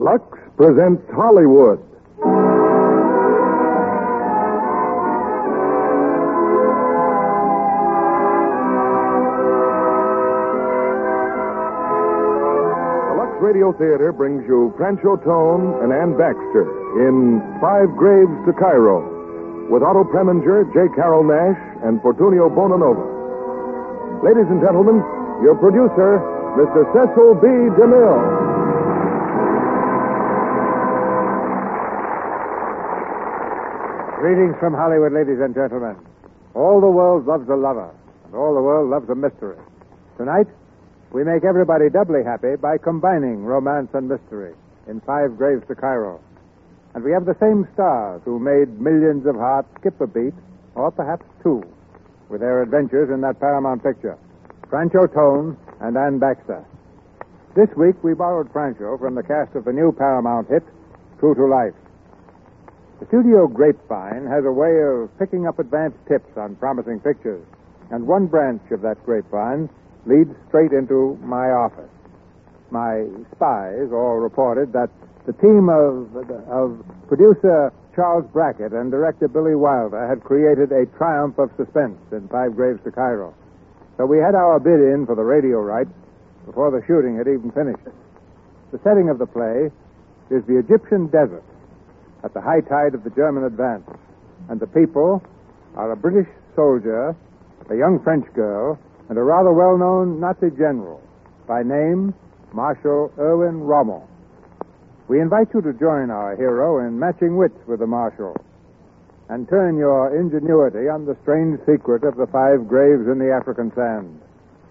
Lux presents Hollywood. The Lux Radio Theater brings you Francho Tone and Ann Baxter in Five Graves to Cairo, with Otto Preminger, J. Carroll Nash, and Fortunio Bonanova. Ladies and gentlemen, your producer, Mr. Cecil B. DeMille. Greetings from Hollywood, ladies and gentlemen. All the world loves a lover, and all the world loves a mystery. Tonight, we make everybody doubly happy by combining romance and mystery in Five Graves to Cairo. And we have the same stars who made millions of hearts skip a beat, or perhaps two, with their adventures in that Paramount picture, Francho Tone and Ann Baxter. This week, we borrowed Francho from the cast of the new Paramount hit, True to Life. The studio grapevine has a way of picking up advance tips on promising pictures, and one branch of that grapevine leads straight into my office. My spies all reported that the team of producer Charles Brackett and director Billy Wilder had created a triumph of suspense in Five Graves to Cairo. So we had our bid in for the radio rights before the shooting had even finished. The setting of the play is the Egyptian desert at the high tide of the German advance, and the people are a British soldier, a young French girl, and a rather well-known Nazi general, by name Marshal Erwin Rommel. We invite you to join our hero in matching wits with the Marshal, and turn your ingenuity on the strange secret of the Five Graves in the African sand.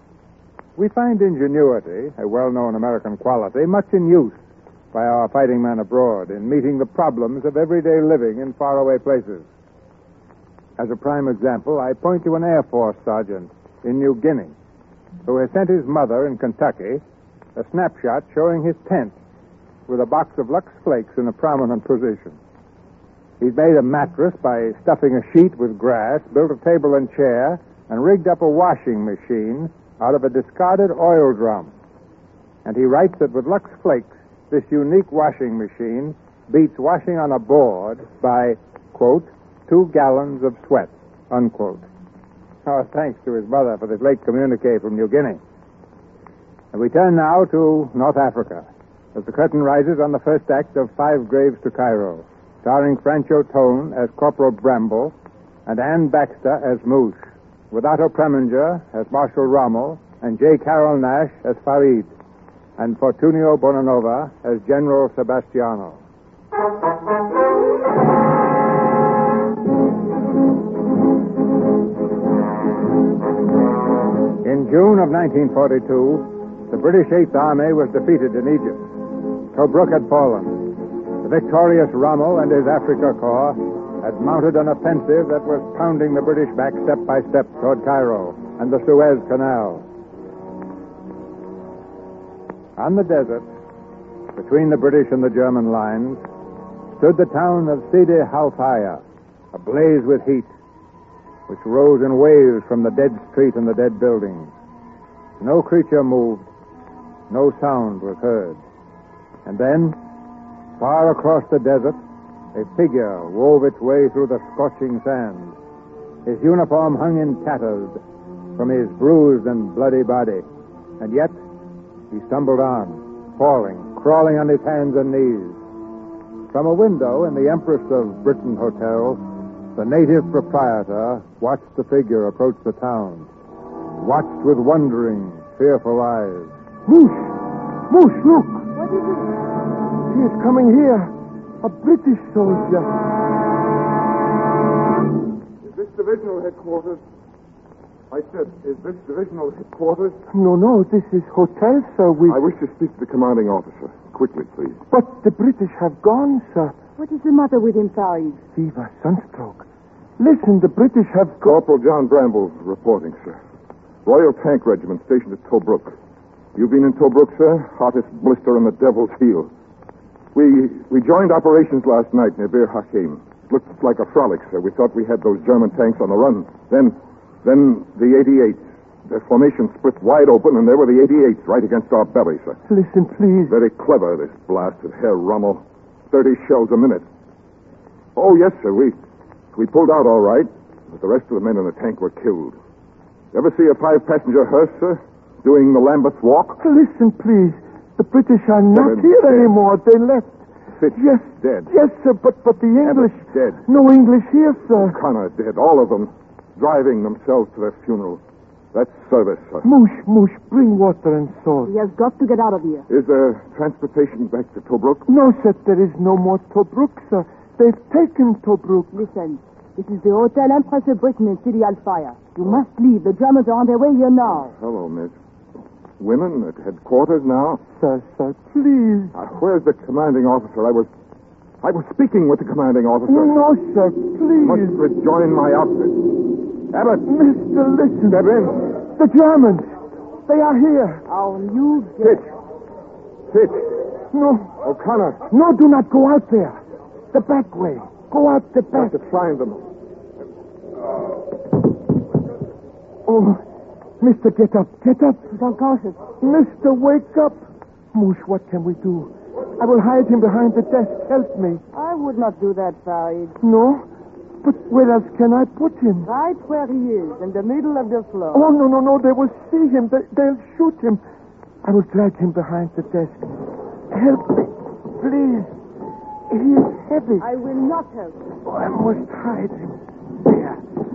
We find ingenuity, a well-known American quality, much in use by our fighting men abroad in meeting the problems of everyday living in faraway places. As a prime example, I point to an Air Force sergeant in New Guinea who has sent his mother in Kentucky a snapshot showing his tent with a box of Lux Flakes in a prominent position. He's made a mattress by stuffing a sheet with grass, built a table and chair, and rigged up a washing machine out of a discarded oil drum. And he writes that with Lux Flakes, this unique washing machine beats washing on a board by, quote, 2 gallons of sweat, unquote. Our thanks to his mother for this late communique from New Guinea. And we turn now to North Africa, as the curtain rises on the first act of Five Graves to Cairo, starring Francho Tone as Corporal Bramble and Ann Baxter as Moosh, with Otto Preminger as Marshal Rommel and J. Carroll Nash as Farid, and Fortunio Bonanova as General Sebastiano. In June of 1942, the British Eighth Army was defeated in Egypt. Tobruk had fallen. The victorious Rommel and his Africa Corps had mounted an offensive that was pounding the British back step by step toward Cairo and the Suez Canal. On the desert, between the British and the German lines, stood the town of Sidi Halfaya, ablaze with heat, which rose in waves from the dead street and the dead buildings. No creature moved, no sound was heard. And then, far across the desert, a figure wove its way through the scorching sand. His uniform hung in tatters from his bruised and bloody body, and yet he stumbled on, falling, crawling on his hands and knees. From a window in the Empress of Britain Hotel, the native proprietor watched the figure approach the town, watched with wondering, fearful eyes. Moosh! Moosh, look! What is it? He is coming here. A British soldier. Is this divisional headquarters? I said, is this divisional headquarters? No, this is hotel, sir. I wish to speak to the commanding officer. Quickly, please. But the British have gone, sir. What is the matter with him, Farid? Fever, sunstroke. Listen, the British have gone. Corporal John Bramble reporting, sir. Royal Tank Regiment stationed at Tobruk. You been in Tobruk, sir? Hottest blister in the devil's heel. We joined operations last night near Bir Hakeim. Looked like a frolic, sir. We thought we had those German tanks on the run. Then the 88th, Their formation split wide open, and there were the 88s right against our bellies, sir. Listen, please. Very clever, this blasted Herr Rommel. 30 shells a minute. Oh, yes, sir. We pulled out all right, but the rest of the men in the tank were killed. Ever see a 5-passenger hearse, sir? Doing the Lambeth Walk? Listen, please. The British are not They're here dead. anymore. They left. Fitch, Yes. dead. Yes, sir, but the English... Evans, dead. No English here, sir. Connor, dead. All of them. Driving themselves to their funeral. That's service, sir. Moosh, bring water and salt. He has got to get out of here. Is there transportation back to Tobruk? No, sir, there is no more Tobruk, sir. They've taken Tobruk. Listen, this is the Hotel Empress of Britain in Sidi Al-Fire. You must leave. The Germans are on their way here now. Hello, miss. Women at headquarters now? Sir, please. Where's the commanding officer? I was speaking with the commanding officer. No, sir, please. Must rejoin my outfit. Abbott! Mister, listen. Step in. The Germans. They are here. Our new Fitch. Fitch. No. O'Connor. No, do not go out there. The back way. Go out the back. Got to find them. Oh, Mister, get up. Get up. He's unconscious. Mister, wake up. Moosh, what can we do? I will hide him behind the desk. Help me. I would not do that, Farid. No? But where else can I put him? Right where he is, in the middle of the floor. Oh, no. They will see him. They'll shoot him. I will drag him behind the desk. Help me, please. He is heavy. I will not help you. Oh, I must hide him. There.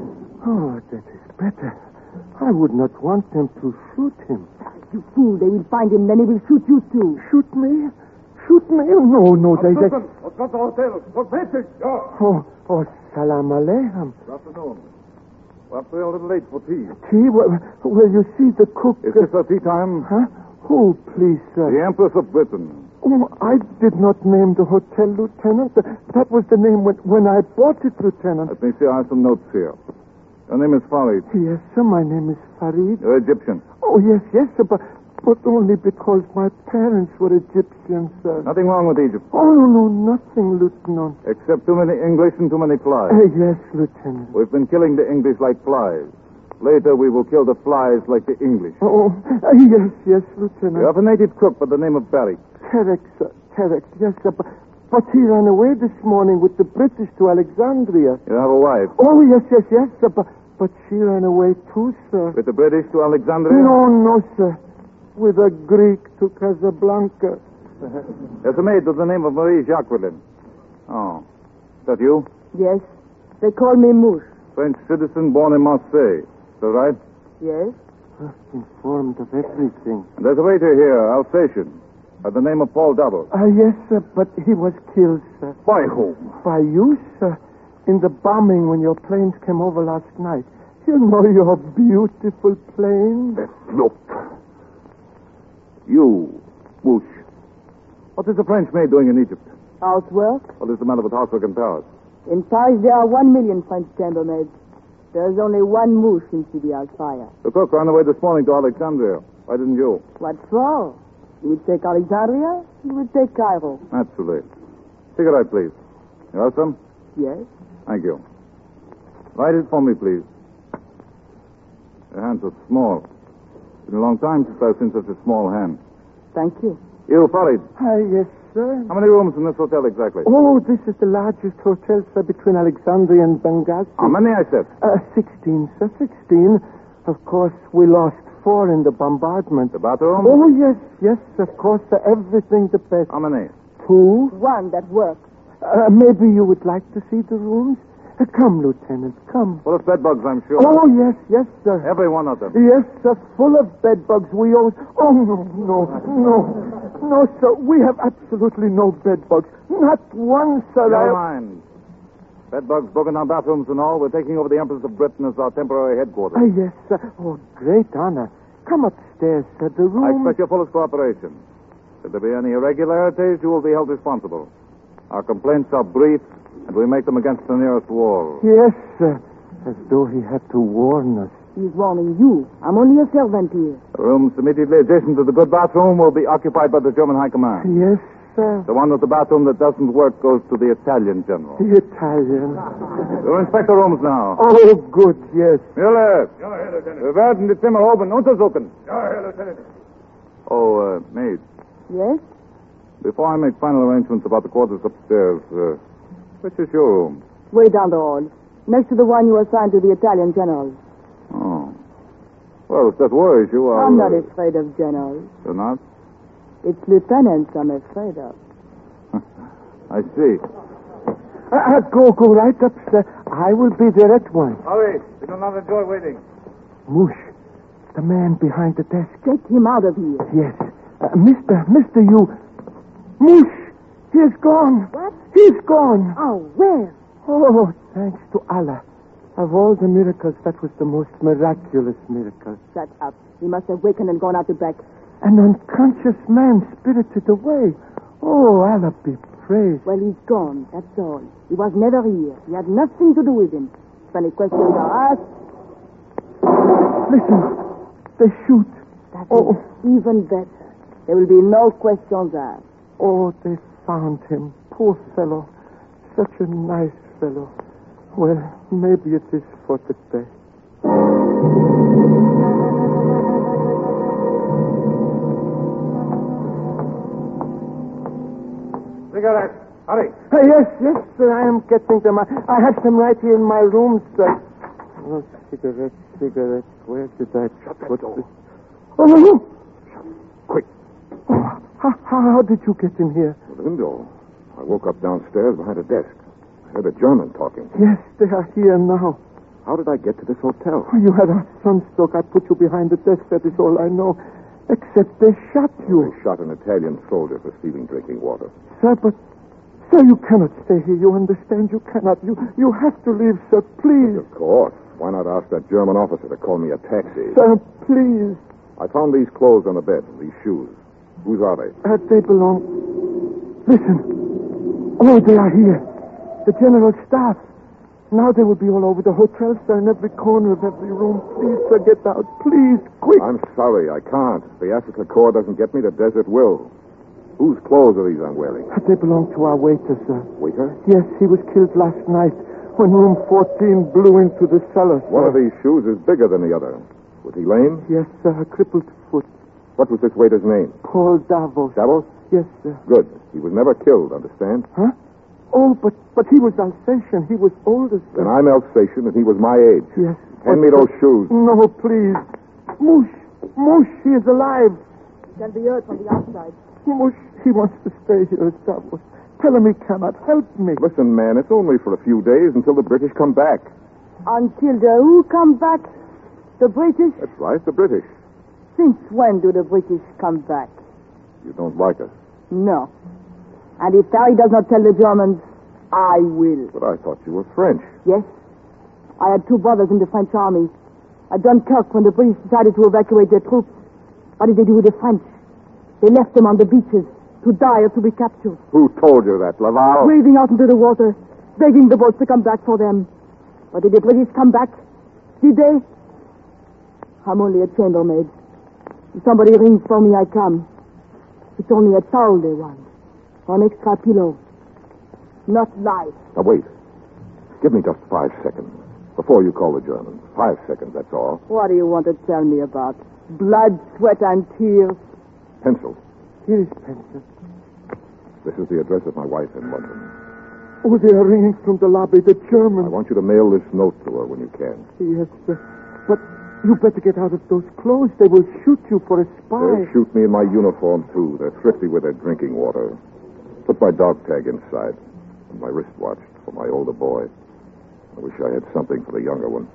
Oh, that is better. I would not want them to shoot him. You fool, they will find him, then he will shoot you too. Shoot me? Shoot me? No, they... What's got the hotel? What's message? Oh, salam alaikum. Good afternoon. Perhaps we're a little late for tea. Tea? Well, you see, the cook... Is this our tea time? Huh? Who, please, sir? The Empress of Britain. Oh, I did not name the hotel, Lieutenant. That was the name when I bought it, Lieutenant. Let me see. I have some notes here. Your name is Farid. Yes, sir, my name is Farid. You're Egyptian. Oh, yes, sir, but only because my parents were Egyptians, sir. Nothing wrong with Egypt. Oh, no, nothing, Lieutenant. Except too many English and too many flies. Yes, Lieutenant. We've been killing the English like flies. Later, we will kill the flies like the English. Oh, yes, Lieutenant. You have a native cook by the name of Barry. Terek, sir. Terek, yes, sir. But he ran away this morning with the British to Alexandria. You have a wife. Oh, yes, sir. But she ran away too, sir. With the British to Alexandria? No, sir. With a Greek to Casablanca. There's a maid with the name of Marie Jacqueline. Oh. Is that you? Yes. They call me Mouche. French citizen born in Marseille. Is that right? Yes? Informed of everything. And there's a waiter here, Alsatian, by the name of Paul Double. Yes, sir, but he was killed, sir. By whom? By you, sir. In the bombing when your planes came over last night. You know your beautiful plane? Look. You, Bush. What is a French maid doing in Egypt? Housework? What is the matter with housework in Paris? In Paris, there are 1 million French chambermaids. There's only one Mouche in Sidi Al-Fire. The cook ran away this morning to Alexandria. Why didn't you? What for? You would take Alexandria, you would take Cairo. Naturally. Cigarette, please. You have some? Yes? Thank you. Light it for me, please. Your hands are small. It's been a long time since I've seen such a small hand. Thank you. You, Farid. Yes, sir. How many rooms in this hotel exactly? Oh, this is the largest hotel, sir, between Alexandria and Benghazi. How many, I said? 16, sir, 16. Of course, we lost 4 in the bombardment. The bathroom? Oh, yes, of course, sir, everything the best. How many? 2. One that works. Maybe you would like to see the rooms? Come, Lieutenant, come. Full of bedbugs, I'm sure. Oh, yes, sir. Every one of them. Yes, sir, full of bedbugs. We always... Oh, no, sir, we have absolutely no bedbugs. Not one, sir. Never mind. Bedbugs, broken down bathrooms and all. We're taking over the Empress of Britain as our temporary headquarters. Yes, sir. Oh, great honor. Come upstairs, sir. The room... I expect your fullest cooperation. Should there be any irregularities, you will be held responsible. Our complaints are brief, and we make them against the nearest wall. Yes, sir. As though he had to warn us. He's warning you. I'm only a servant here. The rooms immediately adjacent to the good bathroom will be occupied by the German High Command. Yes, sir. The one with the bathroom that doesn't work goes to the Italian general. The Italian. We'll inspect the rooms now. Oh, good, yes. Müller! Ja, Herr Lieutenant. Wir werden die Zimmer oben untersuchen. Ja, Herr Lieutenant. Oh, maid, Yes? before I make final arrangements about the quarters upstairs, which is your room? Way down the hall. Next to the one you assigned to the Italian general. Oh. Well, if that worries you, I'm not afraid of generals. You're not? It's lieutenants I'm afraid of. I see. Go right up, sir. I will be there at once. Hurry. We do not enjoy waiting. Moosh, the man behind the desk. Get him out of here. Yes. Mister, you... Moosh, he's gone. What? He's gone. Oh, where? Oh, thanks to Allah. Of all the miracles, that was the most miraculous miracle. Shut up. He must have wakened and gone out the back. An unconscious man spirited away. Oh, Allah be praised. Well, he's gone, that's all. He was never here. He had nothing to do with him. If any questions are asked, Listen, they shoot. that Oh. is even better. There will be no questions asked. Oh, they found him. Poor fellow. Such a nice fellow. Well, maybe it is for the best. Cigarettes. Hurry. Yes, sir, I am getting them. I have them right here in my room, sir. Oh, cigarettes. Where did I put this? Oh, Quick. oh, how did you get in here? The window. I woke up downstairs behind a desk. I heard a German talking. Yes, they are here now. How did I get to this hotel? Oh, you had a sunstroke. I put you behind the desk. That is all I know. Except they shot you. I shot an Italian soldier for stealing drinking water. Sir, you cannot stay here. You understand? You cannot. You have to leave, sir. Please. Of course. Why not ask that German officer to call me a taxi? Sir, please. I found these clothes on the bed, these shoes. Whose are they? They belong... Listen. Oh, they are here. The general staff. Now they will be all over the hotel, sir, in every corner of every room. Please, sir, get out. Please, quick. I'm sorry, I can't. If the Africa Corps doesn't get me, the desert will. Whose clothes are these I'm wearing? They belong to our waiter, sir. Waiter? Yes, he was killed last night when room 14 blew into the cellar, sir. One of these shoes is bigger than the other. Was he lame? Yes, sir, a crippled foot. What was this waiter's name? Paul Davos. Davos? Yes, sir. Good. He was never killed, understand? Huh? Oh, but he was Alsatian. He was older, sir. Then I'm Alsatian, and he was my age. Yes. Hand me those shoes. No, please. Moosh, he is alive. Can be heard from the outside. Moosh, he wants to stay here at Davos. Tell him he cannot help me. Listen, man, it's only for a few days until the British come back. Until the who come back? The British? That's right, the British. Since when do the British come back? You don't like us. No. And if Harry does not tell the Germans, I will. But I thought you were French. Yes. I had two brothers in the French army. At Dunkirk, when the British decided to evacuate their troops, what did they do with the French? They left them on the beaches to die or to be captured, Who told you that, Laval? wading out into the water, begging the boats to come back for them. But did the British come back? Did they? I'm only a chambermaid. If somebody rings for me, I come. It's only a towel they want. Or an extra pillow. Not life. Now, wait. Give me just 5 seconds. Before you call the Germans. 5 seconds, that's all. What do you want to tell me about? Blood, sweat, and tears? Pencil. Here is pencil. This is the address of my wife in London. Oh, they are ringing from the lobby. The I Germans. want you to mail this note to her when you can. Yes, sir. But you better get out of those clothes. They will shoot you for a spy. They'll shoot me in my uniform, too. They're thrifty with their drinking water. Put my dog tag inside. And my wristwatch for my older boy. I wish I had something for the younger one.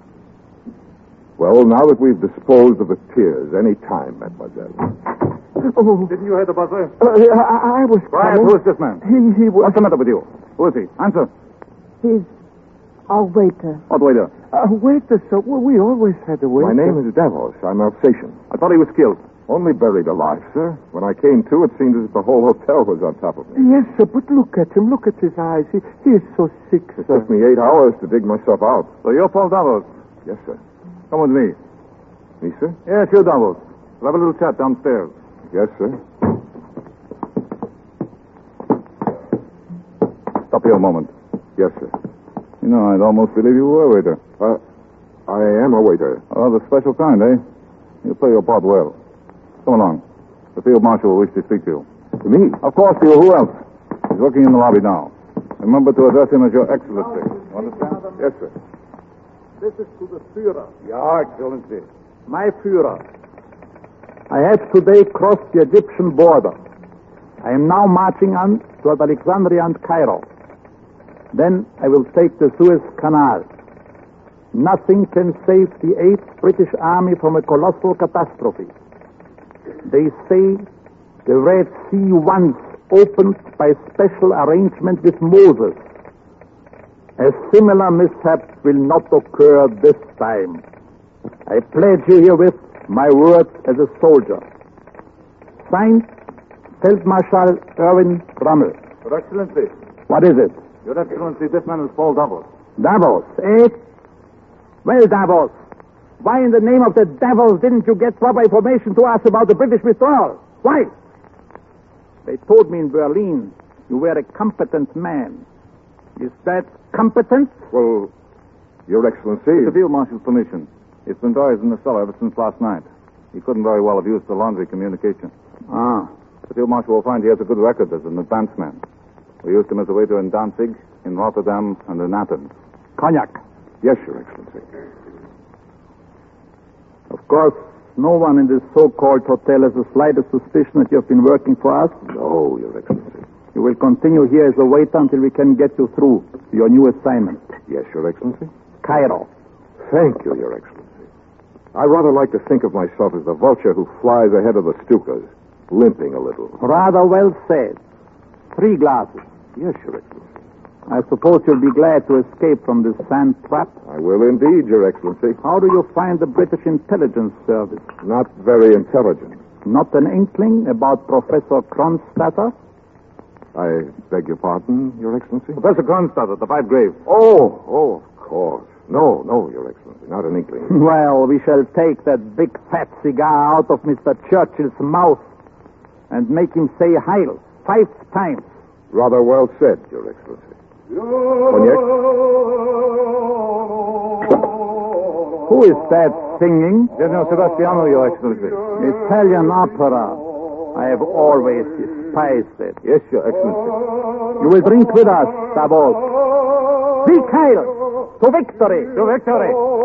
Well, now that we've disposed of the tears, any time, mademoiselle. Oh, Didn't you hear the buzzer? I was Quiet, coming. who is this man? He was... What's the matter with you? Who is he? Answer. He's our waiter. What waiter? Waiter, sir. Well, we always had a waiter. My name is Davos. I'm Alsatian. I thought he was killed. Only buried alive, sir. When I came to, it seemed as if the whole hotel was on top of me. Yes, sir, but look at him. Look at his eyes. He is so sick, It sir. took me 8 hours to dig myself out. So you're Paul Davos. Yes, sir. Come with me. Me, sir? Yes, you're Davos. We'll have a little chat downstairs. Yes, sir. Stop here a moment. Yes, sir. You know, I'd almost believe you were a waiter. I am a waiter. Oh, the special kind, eh? You play your part well. Come along. The field marshal will wish to speak to you. To me? Of course, to you. Who else? He's working in the lobby now. Remember to address him as Your Excellency. You understand? Yes, sir. This is to the Führer. Your Excellency. My Führer, I have today crossed the Egyptian border. I am now marching on toward Alexandria and Cairo. Then I will take the Suez Canal. Nothing can save the 8th British Army from a colossal catastrophe. They say the Red Sea once opened by special arrangement with Moses. A similar mishap will not occur this time. I pledge you herewith my word as a soldier. Signed, Feldmarschall Erwin Rommel. Your Excellency. What is it? Your Excellency, this man is Paul Davos. Davos, eh? Well, Davos, why in the name of the devils didn't you get proper information to us about the British withdrawal? Why? They told me in Berlin you were a competent man. Is that competent? Well, Your Excellency... With the field marshal's permission. It's been buried in the cellar ever since last night. He couldn't very well have used the laundry communication. Ah. The field marshal will find he has a good record as an advance man. We used him as a waiter in Danzig, in Rotterdam, and in Athens. Cognac. Yes, Your Excellency. Of course, no one in this so-called hotel has the slightest suspicion that you have been working for us. No, Your Excellency. You will continue here as a waiter until we can get you through to your new assignment. Yes, Your Excellency. Cairo. Thank you, Your Excellency. I rather like to think of myself as the vulture who flies ahead of the Stukas, limping a little. Rather well said. 3 glasses. Yes, Your Excellency. I suppose you'll be glad to escape from this sand trap. I will indeed, Your Excellency. How do you find the British intelligence service? Not very intelligent. Not an inkling about Professor Kronstadter? I beg your pardon, Your Excellency? Professor Kronstadter, the 5 Graves. Oh, of course. No, Your Excellency, not an inkling. Well, we shall take that big fat cigar out of Mr. Churchill's mouth and make him say Heil 5 times. Rather well said, Your Excellency. Cognac? Who is that singing? General Sebastiano, Your Excellency. Italian opera. I have always despised it. Yes, Your Excellency. You will drink with us, Davos. Sieg Heil! To victory! To victory!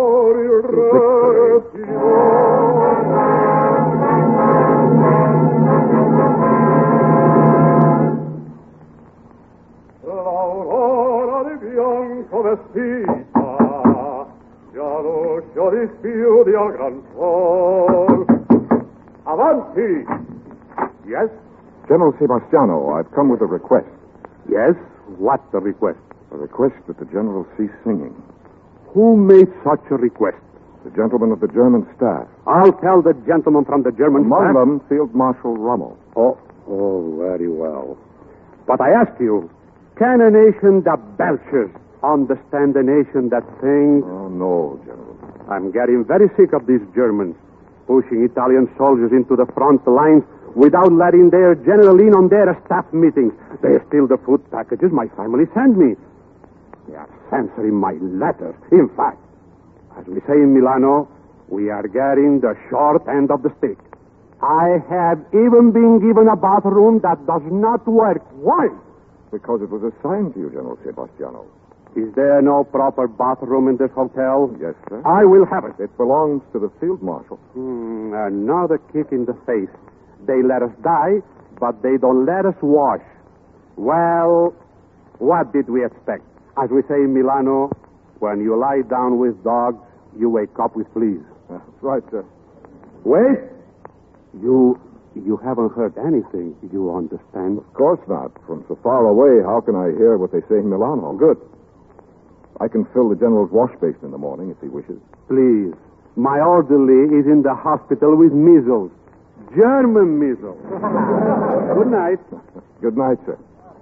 L'aurora di bianco vestita, già luce di sfiudi al gran sol. Avanti! Yes? General Sebastiano, I've come with a request. Yes? What the request? A request that the General cease singing. Who made such a request? The gentlemen of the German staff. I'll tell the gentleman from the German Among staff. them, Field Marshal Rommel. Oh, very well. But I ask you, can a nation that belches understand a nation that sings? Oh, no, General. I'm getting very sick of these Germans pushing Italian soldiers into the front lines without letting their general in on their staff meetings. They steal the food packages my family sent me. They are censoring my letters. In fact, as we say in Milano, we are getting the short end of the stick. I have even been given a bathroom that does not work. Why? Because it was assigned to you, General Sebastiano. Is there no proper bathroom in this hotel? Yes, sir. I will have it. It belongs to the Field Marshal. Another kick in the face. They let us die, but they don't let us wash. Well, what did we expect? As we say in Milano, when you lie down with dogs, you wake up with fleas. That's right, sir. Wait! You haven't heard anything, you understand? Of course not. From so far away, how can I hear what they say in Milano? Good. I can fill the General's wash basin in the morning if he wishes. Please. My orderly is in the hospital with measles. German measles. Good night. Good night, sir.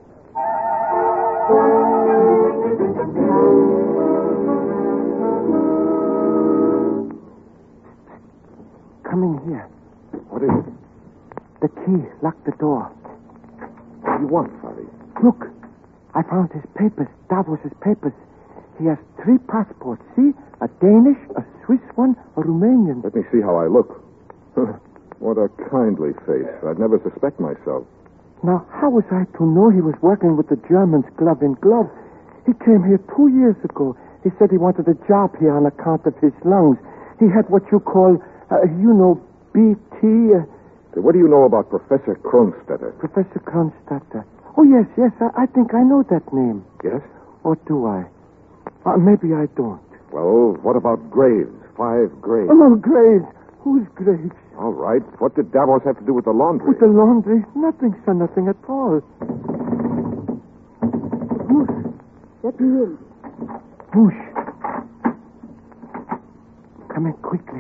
Come in here. What is it? The key. Lock the door. What do you want, Farid? Look. I found his papers, Davos's papers. He has 3 passports, see? A Danish, a Swiss one, a Romanian. Let me see how I look. What a kindly face. I'd never suspect myself. Now, how was I to know he was working with the Germans glove in glove? He came here 2 years ago. He said he wanted a job here on account of his lungs. He had what you call, BT. What do you know about Professor Kronstetter? Professor Kronstetter. Oh, yes, I think I know that name. Yes? Or do I? Maybe I don't. Well, what about Graves? 5 Graves. Oh, Graves. Who's Graves? All right. What did Davos have to do with the laundry? With the laundry? Nothing, sir, nothing at all. Let me in. Moosh. Come in quickly.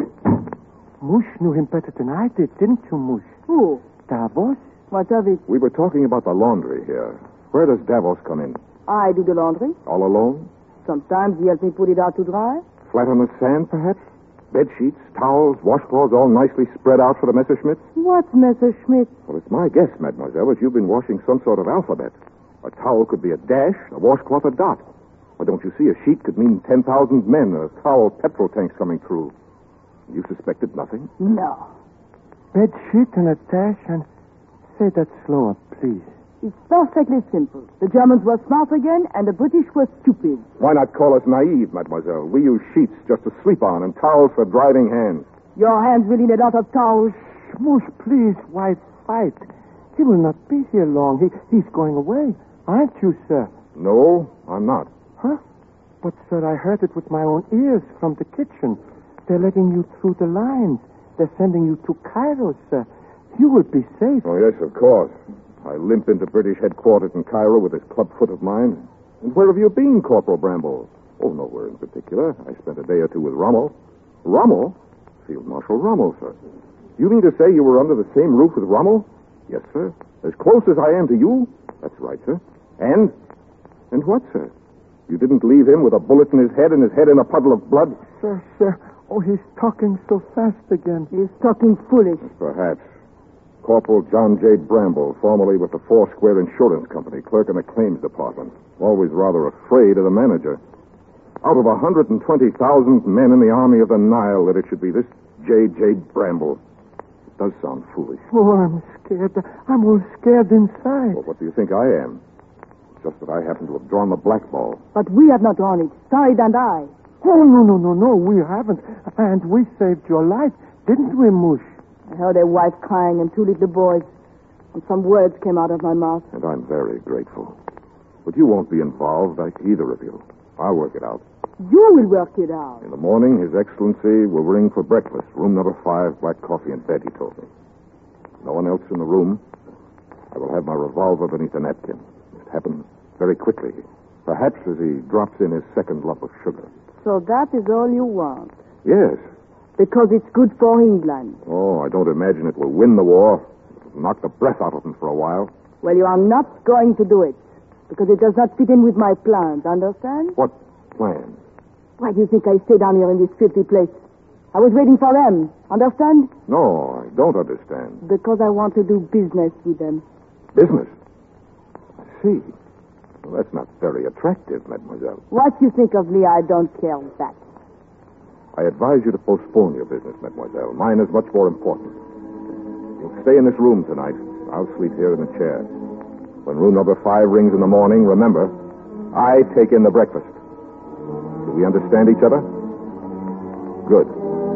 Moosh knew him better than I did, didn't you, Moosh? Who? Davos? What of it? We were talking about the laundry here. Where does Davos come in? I do the laundry. All alone? Sometimes he helps me put it out to dry. Flat on the sand, perhaps? Bed sheets, towels, washcloths all nicely spread out for the Messerschmitts? What Messerschmitt? Well, it's my guess, mademoiselle, that you've been washing some sort of alphabet. A towel could be a dash, a washcloth a dot. Why, don't you see, a sheet could mean 10,000 men, a towel petrol tanks coming through. You suspected nothing? No. Bed sheet and a dash and... Say that slower, please. It's perfectly simple. The Germans were smart again, and the British were stupid. Why not call us naive, mademoiselle? We use sheets just to sleep on and towels for drying hands. Your hands will need a lot of towels. Moosh, please, why fight? He will not be here long. He's going away. Aren't you, sir? No, I'm not. Huh? But, sir, I heard it with my own ears from the kitchen. They're letting you through the lines. They're sending you to Cairo, sir. You will be safe. Oh, yes, of course. I limp into British headquarters in Cairo with this clubfoot of mine. And where have you been, Corporal Bramble? Oh, nowhere in particular. I spent a day or two with Rommel. Rommel? Field Marshal Rommel, sir. You mean to say you were under the same roof with Rommel? Yes, sir. As close as I am to you? That's right, sir. And what, sir? You didn't leave him with a bullet in his head and his head in a puddle of blood? Sir. Oh, he's talking so fast again. He's talking foolish. Perhaps. Corporal John J. Bramble, formerly with the Foursquare Insurance Company, clerk in the claims department. Always rather afraid of the manager. Out of 120,000 men in the Army of the Nile, that it should be this J. Bramble. It does sound foolish. Oh, I'm scared. I'm all scared inside. Well, what do you think I am? It's just that I happen to have drawn the black ball. But we have not drawn it. Said and I. Oh, no, we haven't. And we saved your life, didn't we, Moosh? I heard a wife crying and 2 little boys. And some words came out of my mouth. And I'm very grateful. But you won't be involved, like either of you. I'll work it out. You will work it out. In the morning, His Excellency will ring for breakfast. Room number 5, black coffee in bed, he told me. No one else in the room. I will have my revolver beneath the napkin. It happens very quickly. Perhaps as he drops in his second lump of sugar. So that is all you want? Yes. Because it's good for England. Oh, I don't imagine it will win the war. It'll knock the breath out of them for a while. Well, you are not going to do it. Because it does not fit in with my plans, understand? What plans? Why do you think I stay down here in this filthy place? I was waiting for them, understand? No, I don't understand. Because I want to do business with them. Business? I see. Well, that's not very attractive, mademoiselle. What you think of me, I don't care that. I advise you to postpone your business, mademoiselle. Mine is much more important. You'll stay in this room tonight. I'll sleep here in the chair. When room number 5 rings in the morning, remember, I take in the breakfast. Do we understand each other? Good.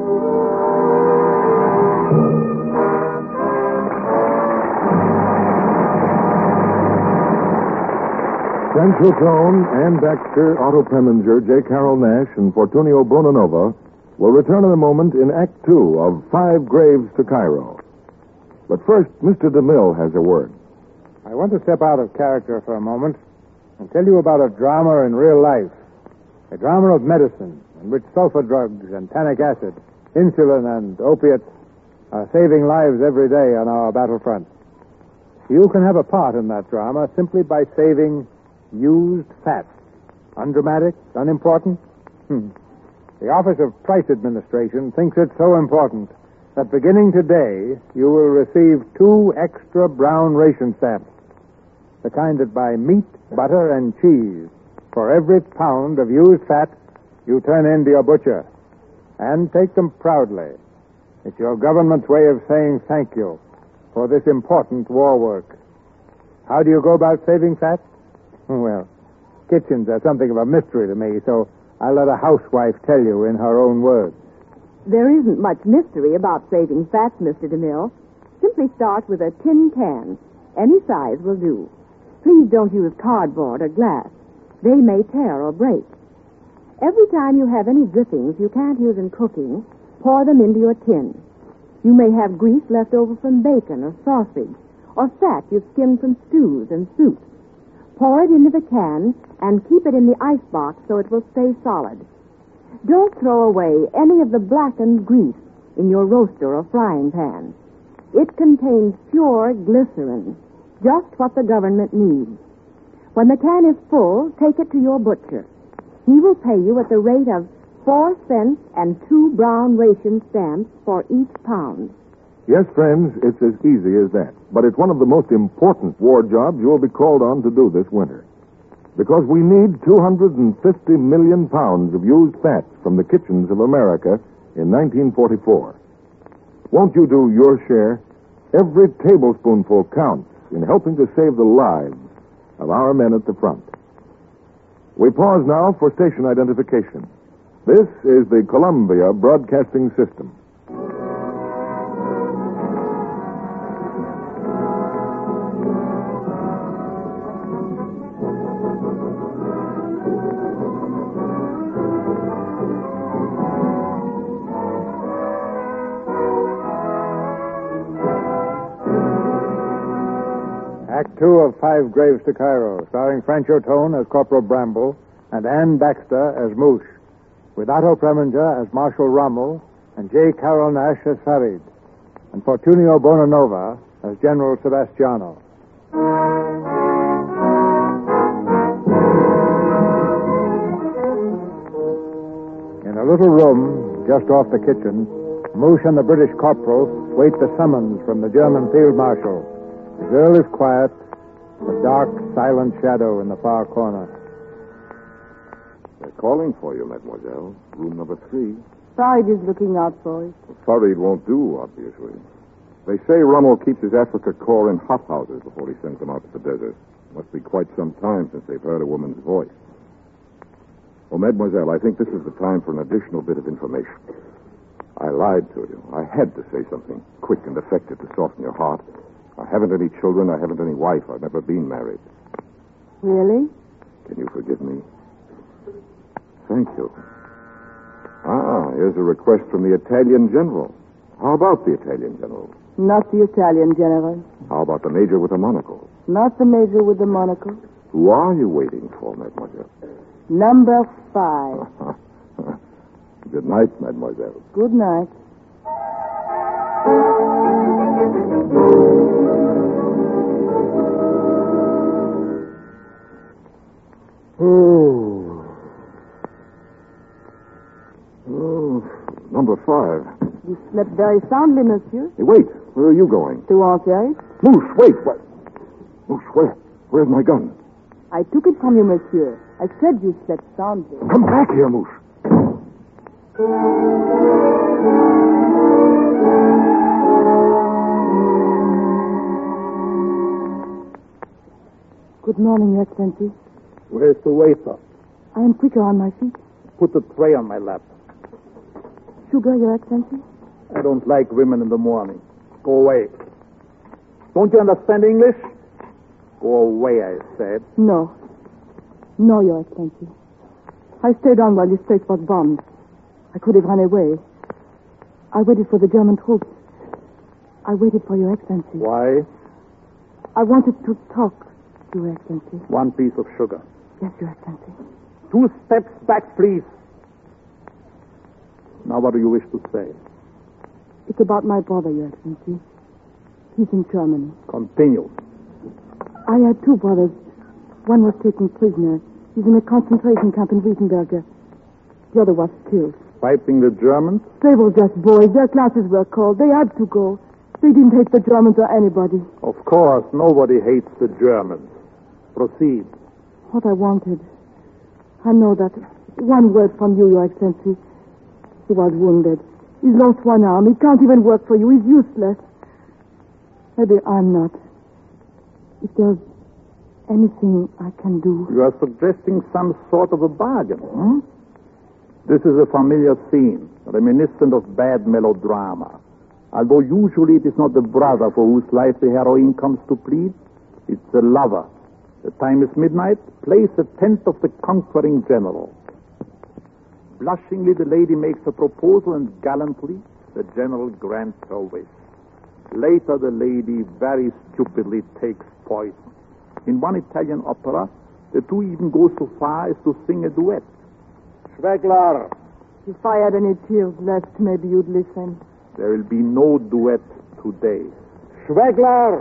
Franco Tone, Ann Baxter, Otto Preminger, J. Carroll Nash, and Fortunio Bonanova will return in a moment in Act 2 of 5 Graves to Cairo. But first, Mr. DeMille has a word. I want to step out of character for a moment and tell you about a drama in real life. A drama of medicine in which sulfur drugs and tannic acid, insulin and opiates are saving lives every day on our battlefront. You can have a part in that drama simply by saving used fat. Undramatic, unimportant? The Office of Price Administration thinks it so important that beginning today, you will receive 2 extra brown ration stamps. the kind that buy meat, butter, and cheese for every pound of used fat you turn into your butcher. And take them proudly. It's your government's way of saying thank you for this important war work. How do you go about saving fat? Well, kitchens are something of a mystery to me, so I'll let a housewife tell you in her own words. There isn't much mystery about saving fat, Mr. DeMille. Simply start with a tin can. Any size will do. Please don't use cardboard or glass. They may tear or break. Every time you have any drippings you can't use in cooking, pour them into your tin. You may have grease left over from bacon or sausage, or fat you've skimmed from stews and soups. Pour it into the can and keep it in the icebox so it will stay solid. Don't throw away any of the blackened grease in your roaster or frying pan. It contains pure glycerin, just what the government needs. When the can is full, take it to your butcher. He will pay you at the rate of 4 cents and 2 brown ration stamps for each pound. Yes, friends, it's as easy as that. But it's one of the most important war jobs you'll be called on to do this winter. Because we need 250 million pounds of used fat from the kitchens of America in 1944. Won't you do your share? Every tablespoonful counts in helping to save the lives of our men at the front. We pause now for station identification. This is the Columbia Broadcasting System. Act 2 of Five Graves to Cairo, starring Francho Tone as Corporal Bramble and Ann Baxter as Moosh, with Otto Preminger as Marshal Rommel and J. Carroll Nash as Farid, and Fortunio Bonanova as General Sebastiano. In a little room just off the kitchen, Moosh and the British corporal wait the summons from the German field marshal. The girl is quiet, a dark, silent shadow in the far corner. They're calling for you, mademoiselle. Room number 3. Farid is looking out for it. Farid won't do, obviously. They say Rommel keeps his Africa Corps in hothouses before he sends them out to the desert. Must be quite some time since they've heard a woman's voice. Oh, mademoiselle, I think this is the time for an additional bit of information. I lied to you. I had to say something quick and effective to soften your heart. I haven't any children. I haven't any wife. I've never been married. Really? Can you forgive me? Thank you. Here's a request from the Italian general. How about the Italian general? Not the Italian general. How about the major with the monocle? Not the major with the monocle. Who are you waiting for, mademoiselle? Number 5. Good night, mademoiselle. Good night. Number 5. You slept very soundly, monsieur. Hey, wait. Where are you going? To Antwerp. Moosh, wait. What? Moosh, where's my gun? I took it from you, monsieur. I said you slept soundly. Come back here, Moosh. Good morning, Your Excellency. Where's the waiter? I am quicker on my feet. Put the tray on my lap. Sugar, Your Excellency? I don't like women in the morning. Go away. Don't you understand English? Go away, I said. No. No, Your Excellency. I stayed on while this place was bombed. I could have run away. I waited for the German troops. I waited for Your Excellency. Why? I wanted to talk to Your Excellency. 1 piece of sugar. Yes, Your Excellency. 2 steps back, please. Now, what do you wish to say? It's about my brother, Your Excellency. He's in Germany. Continue. I had 2 brothers. One was taken prisoner. He's in a concentration camp in Wittenberge. The other was killed. Fighting the Germans? They were just boys. Their classes were called. They had to go. They didn't hate the Germans or anybody. Of course, nobody hates the Germans. Proceed. What I wanted. I know that. One word from you, Your Excellency. He was wounded. He's lost one arm. He can't even work for you. He's useless. Maybe I'm not. If there's anything I can do. You are suggesting some sort of a bargain, hmm? This is a familiar theme, reminiscent of bad melodrama. Although usually it is not the brother for whose life the heroine comes to plead, it's the lover. The time is midnight. Place a tent of the conquering general. Blushingly, the lady makes a proposal, and gallantly, the general grants her wish. Later, the lady very stupidly takes poison. In one Italian opera, the two even go so far as to sing a duet. Schwegler! If I had any tears left, maybe you'd listen. There will be no duet today. Schwegler!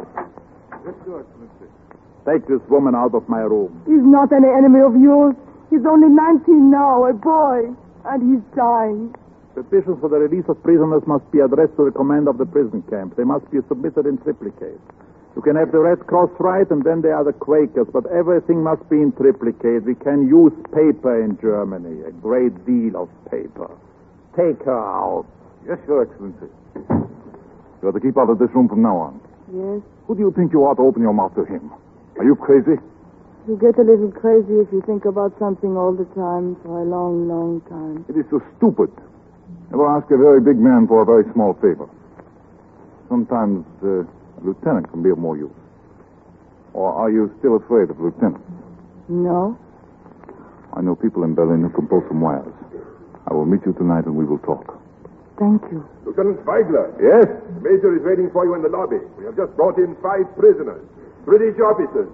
Take this woman out of my room. He's not any enemy of yours. He's only 19 now, a boy. And he's dying. Petitions for the release of prisoners must be addressed to the commander of the prison camp. They must be submitted in triplicate. You can have the Red Cross write, and then there are the Quakers, but everything must be in triplicate. We can use paper in Germany, a great deal of paper. Take her out. Yes, Your Excellency. You are to keep out of this room from now on. Yes? Who do you think you are to open your mouth to him? Are you crazy? You get a little crazy if you think about something all the time for a long, long time. It is so stupid. Never ask a very big man for a very small favor. Sometimes a lieutenant can be of more use. Or are you still afraid of lieutenants? No. I know people in Berlin who can pull some wires. I will meet you tonight and we will talk. Thank you. Lieutenant Zweigler. Yes? The major is waiting for you in the lobby. We have just brought in 5 prisoners. British officers.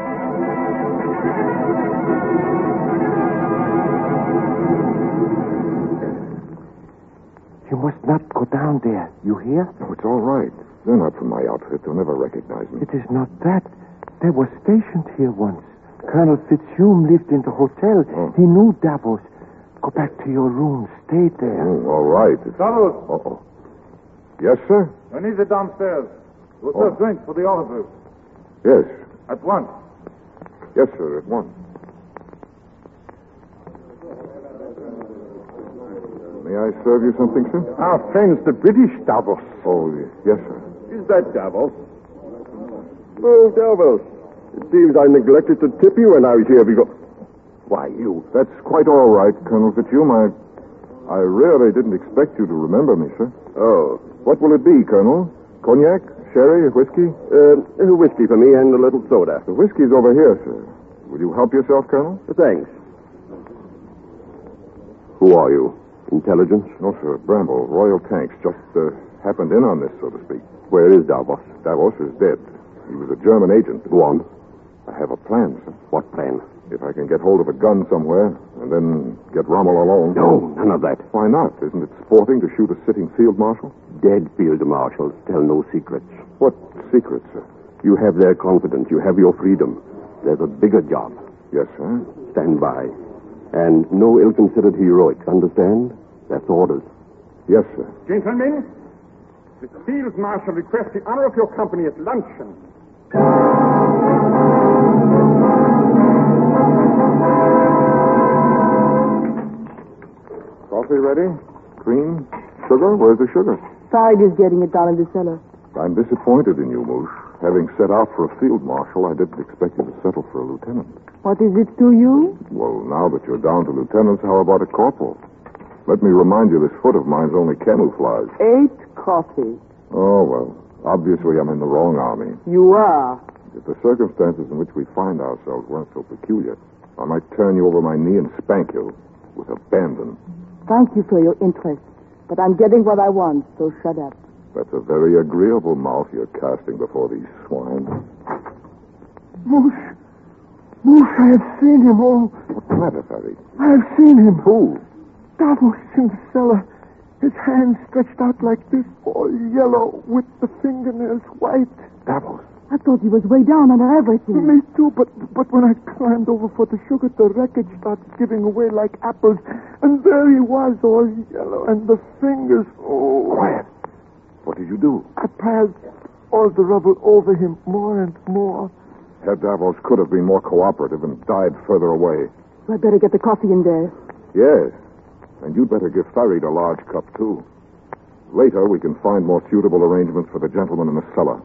You must not go down there. You hear? Oh, it's all right. They're not from my outfit. They'll never recognize me. It is not that. They were stationed here once. Colonel Fitzhume lived in the hotel. Oh. He knew Davos. Go back to your room. Stay there. All right. Donald, Uh-oh. Yes, sir? I need it downstairs. We'll serve drinks for the officers. Yes. At once. Yes, sir, at once. May I serve you something, sir? Our friends, the British, Davos. Oh, yes, sir. Is that Davos? Oh, Davos. It seems I neglected to tip you when I was here before. Why, you. That's quite all right, Colonel Fitzhume. I really didn't expect you to remember me, sir. Oh. What will it be, Colonel? Cognac? Sherry? Whiskey? Whiskey for me and a little soda. The whiskey's over here, sir. Will you help yourself, Colonel? Thanks. Who are you? Intelligence? No, sir. Bramble, Royal Tanks. Just happened in on this, so to speak. Where is Davos? Davos is dead. He was a German agent. Go on. I have a plan, sir. What plan? If I can get hold of a gun somewhere, and then get Rommel alone. No, none of that. Why not? Isn't it sporting to shoot a sitting field marshal? Dead field marshals tell no secrets. What secret, sir? You have their confidence. You have your freedom. There's a bigger job. Yes, sir. Stand by. And no ill-considered heroics, understand? That's orders. Yes, sir. Gentlemen, the field marshal requests the honor of your company at luncheon. Coffee ready? Cream? Sugar? Where's the sugar? Side is getting it down in the cellar. I'm disappointed in you, Moosh. Having set out for a field marshal, I didn't expect you to settle for a lieutenant. What is it to you? Well, now that you're down to lieutenants, how about a corporal? Let me remind you, this foot of mine's only camouflage. 8 coffee. Oh, well, obviously I'm in the wrong army. You are. If the circumstances in which we find ourselves weren't so peculiar, I might turn you over my knee and spank you with abandon. Thank you for your interest. But I'm getting what I want, so shut up. That's a very agreeable mouth you're casting before these swine. Moosh, I have seen him. Oh, What's the matter, Farry? I have seen him. Who? Davos in the cellar. His hands stretched out like this, all yellow, with the fingernails white. Davos. I thought he was way down under everything. Me too, but when I climbed over for the sugar, the wreckage started giving away like apples. And there he was, all yellow, and the fingers, oh. Quiet. What did you do? I piled all the rubble over him more and more. Herr Davos could have been more cooperative and died further away. I'd better get the coffee in there. Yes. And you'd better give Farid a large cup, too. Later, we can find more suitable arrangements for the gentleman in the cellar.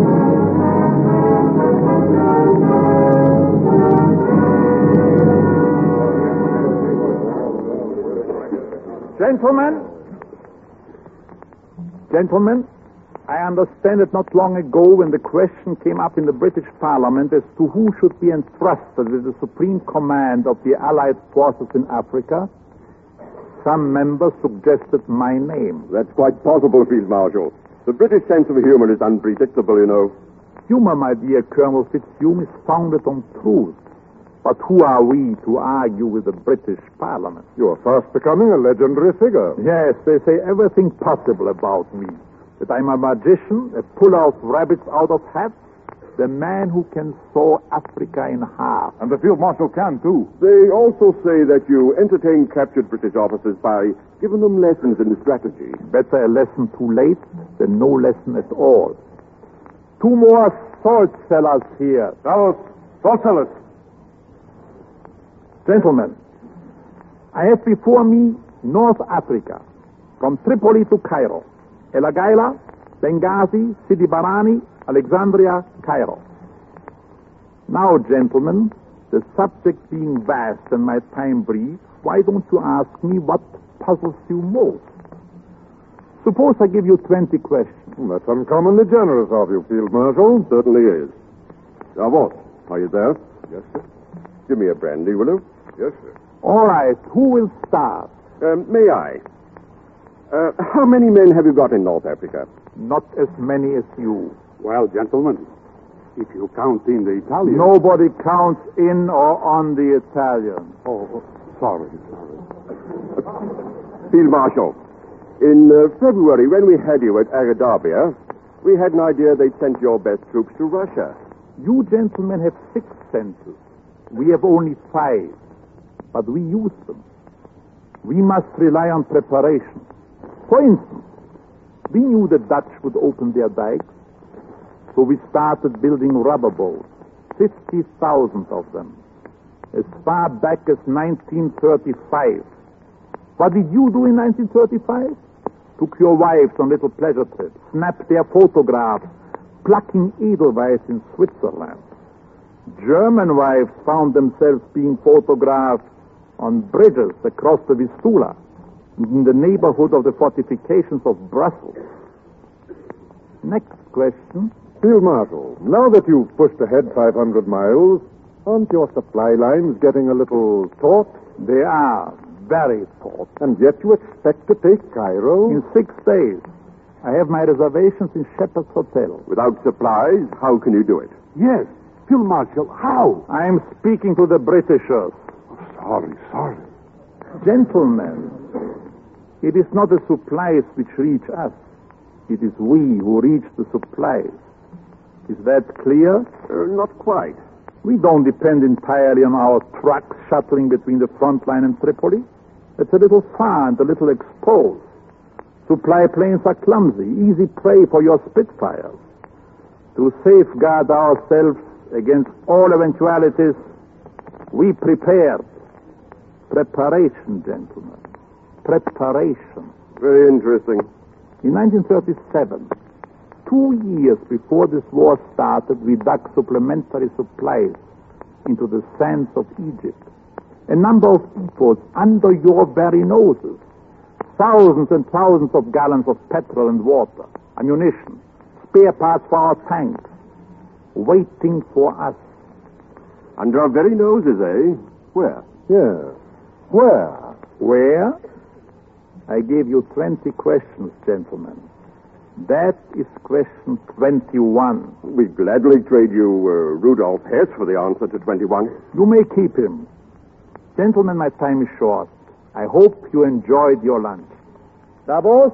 Gentlemen, I understand that not long ago when the question came up in the British Parliament as to who should be entrusted with the supreme command of the Allied forces in Africa, some members suggested my name. That's quite possible, Field Marshal. The British sense of humor is unpredictable, you know. Humor, my dear Colonel Fitzhume, is founded on truth. But who are we to argue with the British Parliament? You're fast becoming a legendary figure. Yes, they say everything possible about me. That I'm a magician, a puller of rabbits out of hats, the man who can saw Africa in half. And the Field Marshal can, too. They also say that you entertain captured British officers by giving them lessons in strategy. Better a lesson too late than no lesson at all. 2 more salt cellars here. Davos, salt cellars. Gentlemen, I have before me North Africa, from Tripoli to Cairo, El Agheila, Benghazi, Sidi Barani, Alexandria, Cairo. Now, gentlemen, the subject being vast and my time brief, why don't you ask me what puzzles you most? Suppose I give you 20 questions. That's uncommonly generous of you, Field Marshal. Certainly is. Davos, are you there? Yes, sir. Give me a brandy, will you? Yes, sir. All right, who will start? May I? How many men have you got in North Africa? Not as many as you. Well, gentlemen, if you count in the Italians... Nobody counts in or on the Italians. Oh, sorry. Field Marshal, in February, when we had you at Agadabia, we had an idea they'd sent your best troops to Russia. You gentlemen have 6 senses. We have only 5. But we use them. We must rely on preparation. For instance, we knew the Dutch would open their dikes, so we started building rubber boats, 50,000 of them, as far back as 1935. What did you do in 1935? Took your wives on little pleasure trips, snapped their photographs, plucking edelweiss in Switzerland. German wives found themselves being photographed on bridges across the Vistula, in the neighborhood of the fortifications of Brussels. Next question. Field Marshal, now that you've pushed ahead 500 miles, aren't your supply lines getting a little taut? They are very taut. And yet you expect to take Cairo? In 6 days, I have my reservations in Shepherd's Hotel. Without supplies, how can you do it? Yes, Field Marshal, how? I am speaking to the Britishers. Sorry. Gentlemen, it is not the supplies which reach us. It is we who reach the supplies. Is that clear? Not quite. We don't depend entirely on our trucks shuttling between the front line and Tripoli. It's a little far and a little exposed. Supply planes are clumsy, easy prey for your Spitfires. To safeguard ourselves against all eventualities, we prepared. Preparation, gentlemen. Preparation. Very interesting. In 1937, 2 years before this war started, we dug supplementary supplies into the sands of Egypt. A number of depots under your very noses. Thousands and thousands of gallons of petrol and water, ammunition, spare parts for our tanks, waiting for us. Under our very noses, eh? Where? Yes. Where? Where? I gave you 20 questions, gentlemen. That is question 21. We gladly trade you Rudolf Hess for the answer to 21. You may keep him. Gentlemen, my time is short. I hope you enjoyed your lunch. Davos?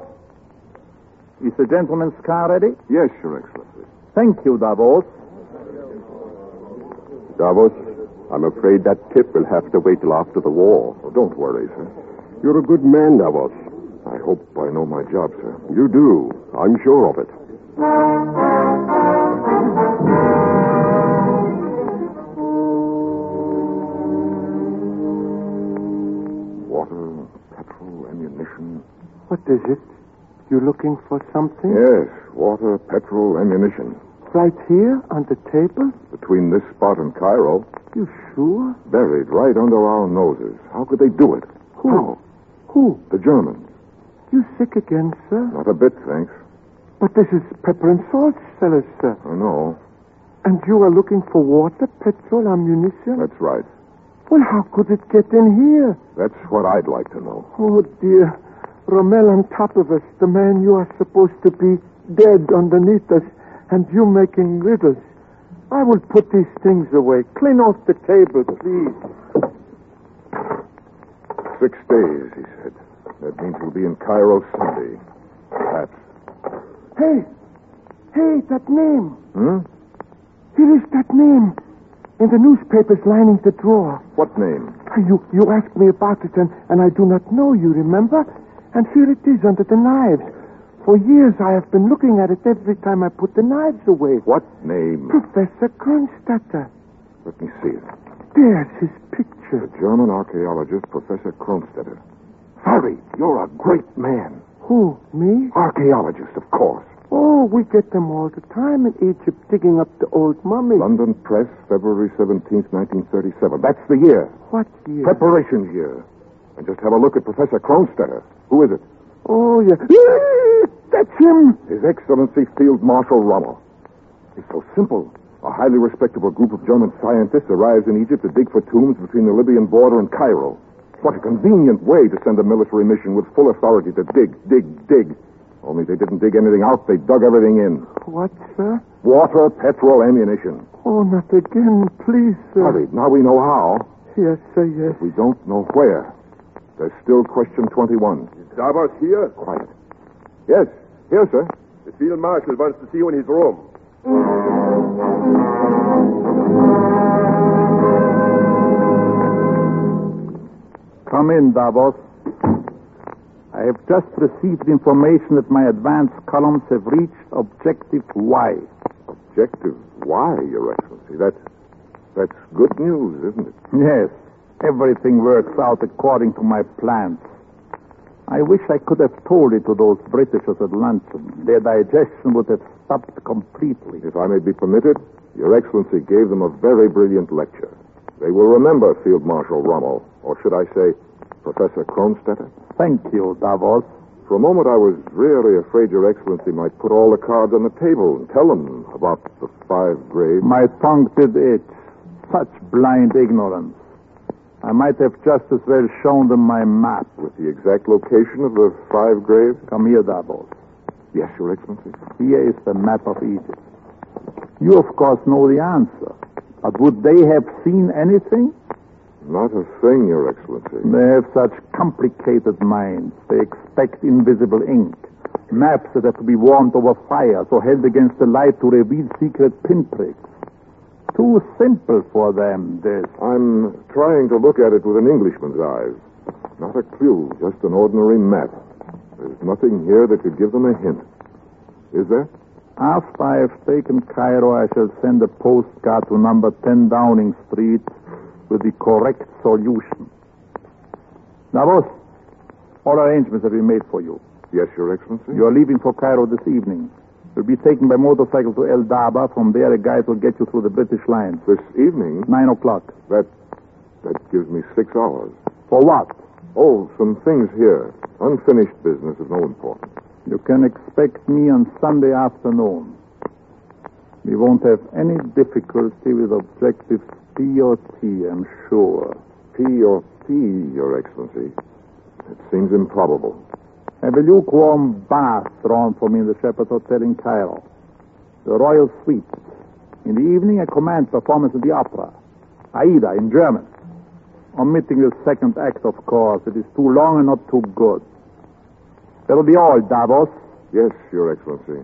Is the gentleman's car ready? Yes, Your Excellency. Thank you, Davos. Davos, I'm afraid that tip will have to wait till after the war. Oh, don't worry, sir. You're a good man, Davos. I hope I know my job, sir. You do. I'm sure of it. Water, petrol, ammunition. What is it? You looking for something? Yes, water, petrol, ammunition. Right here on the table? Between this spot and Cairo, You sure? buried right under our noses. How could they do it? Who? How? Who? The Germans. You sick again, sir? Not a bit, thanks. But this is pepper and salt cellars, sir. I know. And you are looking for water, petrol, ammunition? That's right. Well, how could it get in here? That's what I'd like to know. Oh, dear. Rommel on top of us, the man you are supposed to be dead underneath us, and you making riddles. I will put these things away. Clean off the table, please. 6 days, he said. That means we'll be in Cairo Sunday. Perhaps. Hey, that name. Hmm? Here is that name. In the newspapers lining the drawer. What name? You asked me about it, and I do not know, you remember? And here it is under the knives. For years I have been looking at it every time I put the knives away. What name? Professor Kronstadter. Let me see it. There's his picture. The German archaeologist, Professor Kronstadter. Harry, you're a great man. Who, me? Archaeologist, of course. Oh, we get them all the time in Egypt, digging up the old mummies. London Press, February 17th, 1937. That's the year. What year? Preparations year. And just have a look at Professor Kronstadter. Who is it? Oh, yeah. That's him. His Excellency Field Marshal Rommel. It's so simple. A highly respectable group of German scientists arrives in Egypt to dig for tombs between the Libyan border and Cairo. What a convenient way to send a military mission with full authority to dig. Only they didn't dig anything out. They dug everything in. What, sir? Water, petrol, ammunition. Oh, not again, please, sir. Hurry, now we know how. Yes, sir, yes. We don't know where. There's still question 21. Is Davos here? Quiet. Yes, here, sir. The field marshal wants to see you in his room. Come in, Davos. I have just received information that my advance columns have reached objective Y. Objective Y, Your Excellency. That's good news, isn't it? Yes, everything works out according to my plans. I wish I could have told it to those Britishers at luncheon. Their digestion would have stopped completely. If I may be permitted, Your Excellency gave them a very brilliant lecture. They will remember Field Marshal Rommel, or should I say, Professor Kronstadter. Thank you, Davos. For a moment, I was really afraid Your Excellency might put all the cards on the table and tell them about the 5 graves. My tongue did itch. Such blind ignorance. I might have just as well shown them my map. With the exact location of the 5 graves? Come here, Davos. Yes, Your Excellency. Here is the map of Egypt. You, of course, know the answer. But would they have seen anything? Not a thing, Your Excellency. They have such complicated minds. They expect invisible ink. Maps that have to be warmed over fire, so held against the light to reveal secret pinpricks. Too simple for them, this. I'm trying to look at it with an Englishman's eyes. Not a clue, just an ordinary map. There's nothing here that could give them a hint. Is there? After I have taken Cairo, I shall send a postcard to number 10 Downing Street with the correct solution. Davos, all arrangements have been made for you. Yes, Your Excellency. You are leaving for Cairo this evening. You'll be taken by motorcycle to El Daba. From there, a guide will get you through the British lines. This evening? 9 o'clock. That gives me 6 hours. For what? Oh, some things here. Unfinished business of no importance. You can expect me on Sunday afternoon. We won't have any difficulty with objectives P or T, I'm sure. P or T, Your Excellency. It seems improbable. Have a lukewarm bath drawn for me in the Shepherd Hotel in Cairo. The Royal Suite. In the evening, a command performance at the opera. Aida in German. Omitting the second act, of course. It is too long and not too good. That'll be all, Davos. Yes, Your Excellency.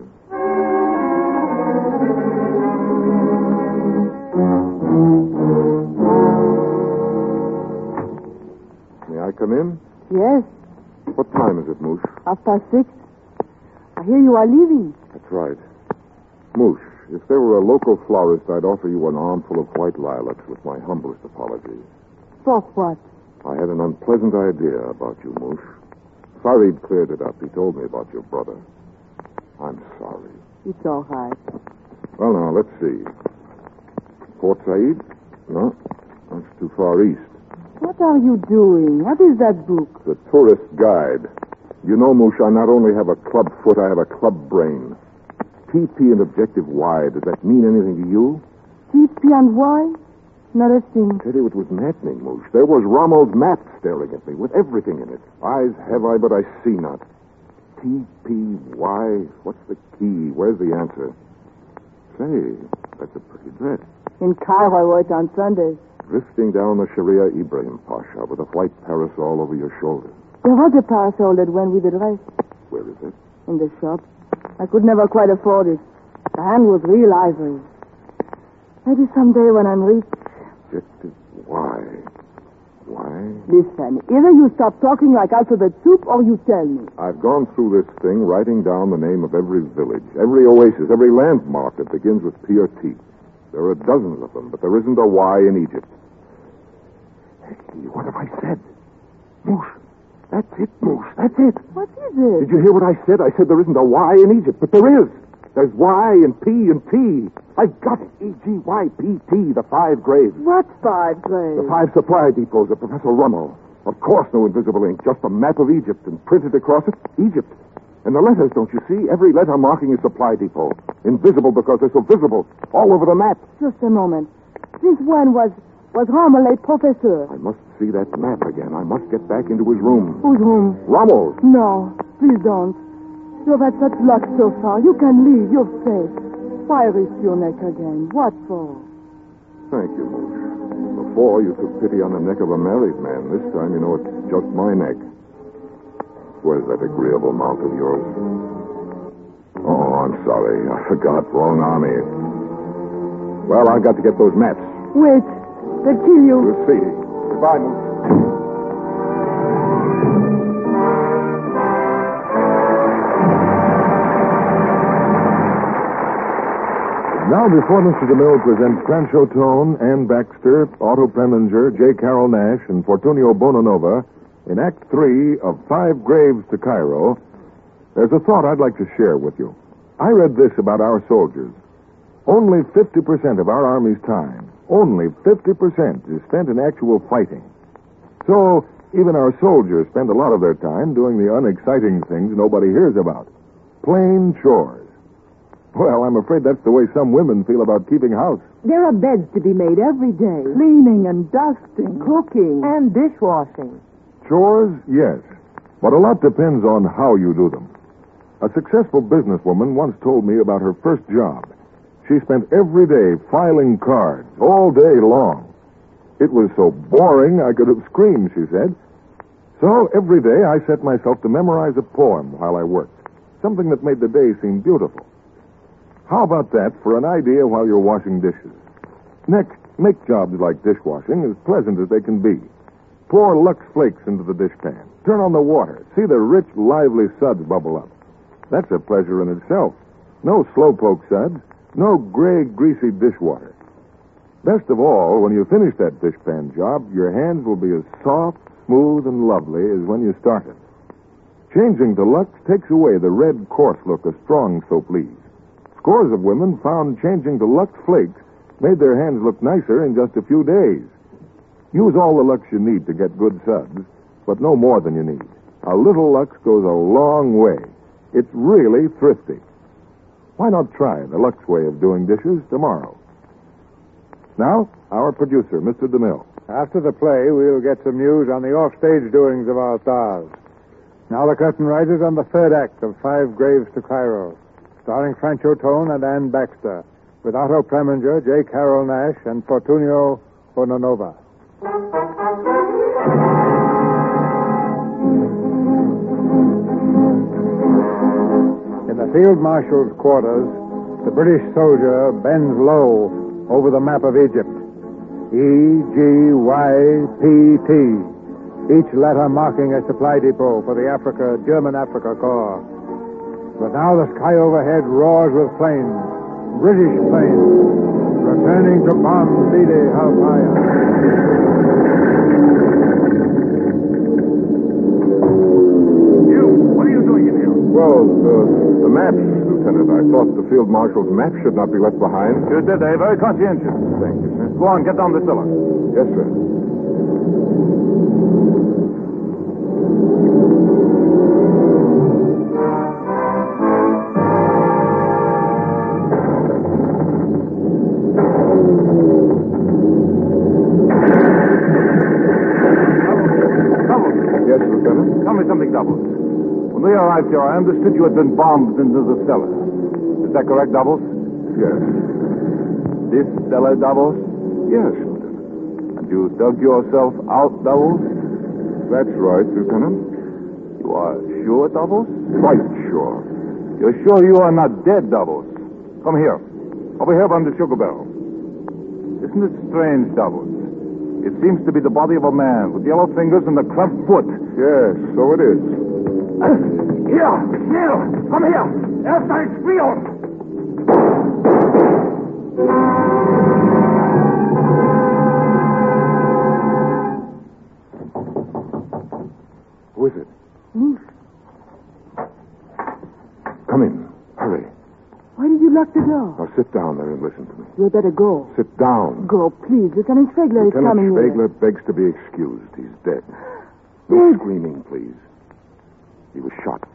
May I come in? Yes, What time is it, Moosh? 6:30. I hear you are leaving. That's right. Moosh, if there were a local florist, I'd offer you an armful of white lilacs with my humblest apologies. For what? I had an unpleasant idea about you, Moosh. Farid cleared it up. He told me about your brother. I'm sorry. It's all right. Well, now, let's see. Port Said? No, that's too far east. What are you doing? What is that book? The tourist guide. You know, Moosh, I not only have a club foot, I have a club brain. TP and Objective Y, does that mean anything to you? TP and Y? Not a thing. I tell you, it was maddening, Moosh. There was Rommel's map staring at me with everything in it. Eyes have I, but I see not. TPY. What's the key? Where's the answer? Say, that's a pretty dress. In Cairo, it's on Sundays. Drifting down the Sharia Ibrahim Pasha with a white parasol over your shoulder. There was a parasol that went with the dress. Where is it? In the shop. I could never quite afford it. The hand was real ivory. Maybe someday when I'm rich. Objective Y. Why? Listen, either you stop talking like alphabet soup or you tell me. I've gone through this thing, writing down the name of every village, every oasis, every landmark that begins with P or T. There are dozens of them, but there isn't a Y in Egypt. Hey, what have I said? Moosh. That's it, Moosh. That's it. What is it? Did you hear what I said? I said there isn't a Y in Egypt, but there is. There's Y and P and T. I got it. EGYPT, the 5 graves. What 5 graves? The 5 supply depots of Professor Rummel. Of course, no invisible ink, just a map of Egypt, and printed across it, Egypt. And the letters, don't you see? Every letter marking a supply depot. Invisible because they're so visible. All over the map. Just a moment. Since when was Rummel a professor? I must see that map again. I must get back into his room. Whose room? Rummel's. No, please don't. You've had such luck so far. You can leave. You're safe. Why risk your neck again? What for? Thank you, Moosh. Before, you took pity on the neck of a married man. This time, you know, it's just my neck. Where's that agreeable mouth of yours? Oh, I'm sorry. I forgot. Wrong army. Well, I've got to get those maps. Wait. They'll kill you. We'll see. Goodbye, Moosh. Now, before Mr. DeMille presents Crancho Tone, Ann Baxter, Otto Preminger, J. Carroll Nash, and Fortunio Bonanova in Act 3 of 5 Graves to Cairo, there's a thought I'd like to share with you. I read this about our soldiers. Only 50% of our Army's time, only 50% is spent in actual fighting. So, even our soldiers spend a lot of their time doing the unexciting things nobody hears about. Plain chores. Well, I'm afraid that's the way some women feel about keeping house. There are beds to be made every day. Cleaning and dusting. Cooking. And dishwashing. Chores, yes. But a lot depends on how you do them. A successful businesswoman once told me about her first job. She spent every day filing cards, all day long. It was so boring I could have screamed, she said. So every day I set myself to memorize a poem while I worked. Something that made the day seem beautiful. How about that for an idea while you're washing dishes? Next, make jobs like dishwashing as pleasant as they can be. Pour Lux Flakes into the dishpan. Turn on the water. See the rich, lively suds bubble up. That's a pleasure in itself. No slowpoke suds. No gray, greasy dishwater. Best of all, when you finish that dishpan job, your hands will be as soft, smooth, and lovely as when you started. Changing to Lux takes away the red, coarse look of strong soap leaves. Scores of women found changing to Lux Flakes made their hands look nicer in just a few days. Use all the Lux you need to get good suds, but no more than you need. A little Lux goes a long way. It's really thrifty. Why not try the Lux way of doing dishes tomorrow? Now, our producer, Mr. DeMille. After the play, we'll get some news on the offstage doings of our stars. Now the curtain rises on the third act of 5 Graves to Cairo, starring Crancho Tone and Ann Baxter, with Otto Preminger, J. Carroll Nash, and Fortunio Bonanova. In the field marshal's quarters, the British soldier bends low over the map of Egypt. EGYPT, each letter marking a supply depot for the German Africa Corps. But now the sky overhead roars with planes, British planes, returning to bomb Sidi Halfaya. Lieutenant. I thought the field marshal's map should not be left behind. You did, eh? Very conscientious. Thank you, sir. Go on, get down the cellar. Yes, sir. Doubles. Yes, Lieutenant. Tell me something, Doubles. When we arrived here, I understood you had been bombed into the cellar. Is that correct, Doubles? Yes. This cellar, Doubles? Yes, Lieutenant. And you dug yourself out, Doubles? That's right, Lieutenant. You are sure, Doubles? Quite sure. You're sure you are not dead, Doubles? Come here. Over here behind the sugar barrel. Isn't it strange, Doubles? It seems to be the body of a man with yellow fingers and a clubbed foot. Yes, so it is. Here! Schnell! Come here! Erst ein Spion! Who is it? Come in. Hurry. Why did you lock the door? Now sit down there and listen to me. You had better go. Sit down. Go, please. Lieutenant Schwegler is Lieutenant coming Schwegler here. begs to be excused. He's dead. No Dead? screaming, please. He was shot.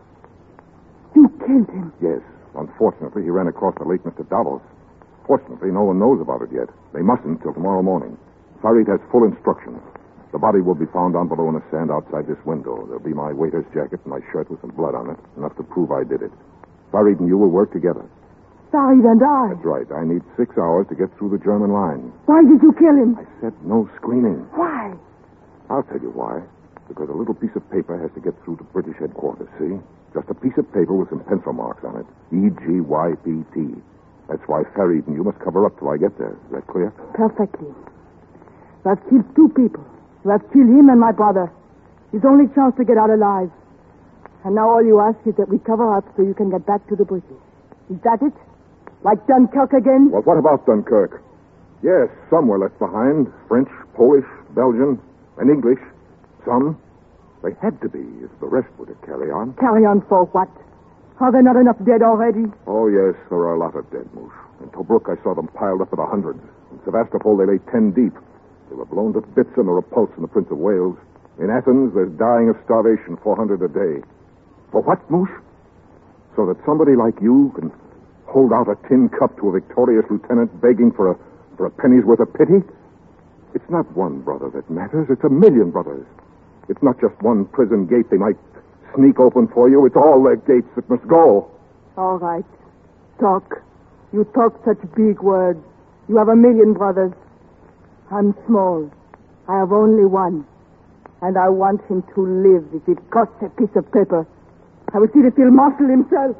You killed him. Yes. Unfortunately, he ran across the late Mr. Davos. Fortunately, no one knows about it yet. They mustn't till tomorrow morning. Farid has full instructions. The body will be found down below in the sand outside this window. There'll be my waiter's jacket and my shirt with some blood on it, enough to prove I did it. Farid and you will work together. Farid and I. That's right. I need 6 hours to get through the German line. Why did you kill him? I said no screaming. Why? I'll tell you why. Because a little piece of paper has to get through to British headquarters, see? Just a piece of paper with some pencil marks on it. E-G-Y-P-T. That's why Farid and you must cover up till I get there. Is that clear? Perfectly. You have killed 2 people. You have killed him and my brother. His only chance to get out alive. And now all you ask is that we cover up so you can get back to the British. Is that it? Like Dunkirk again? Well, what about Dunkirk? Yes, some were left behind. French, Polish, Belgian, and English. Some. They had to be if the rest were to carry on. Carry on for what? Are there not enough dead already? Oh, yes, there are a lot of dead, Moosh. In Tobruk, I saw them piled up in the hundreds. In Sevastopol, they lay 10 deep. They were blown to bits in the Repulse in the Prince of Wales. In Athens, there's dying of starvation, 400 a day. For what, Moosh? So that somebody like you can hold out a tin cup to a victorious lieutenant begging for a penny's worth of pity? It's not one brother that matters. It's a million brothers. It's not just one prison gate they might sneak open for you. It's all their gates that must go. All right. Talk. You talk such big words. You have a million brothers. I'm small. I have only one. And I want him to live if it costs a piece of paper. I will see the field marshal himself.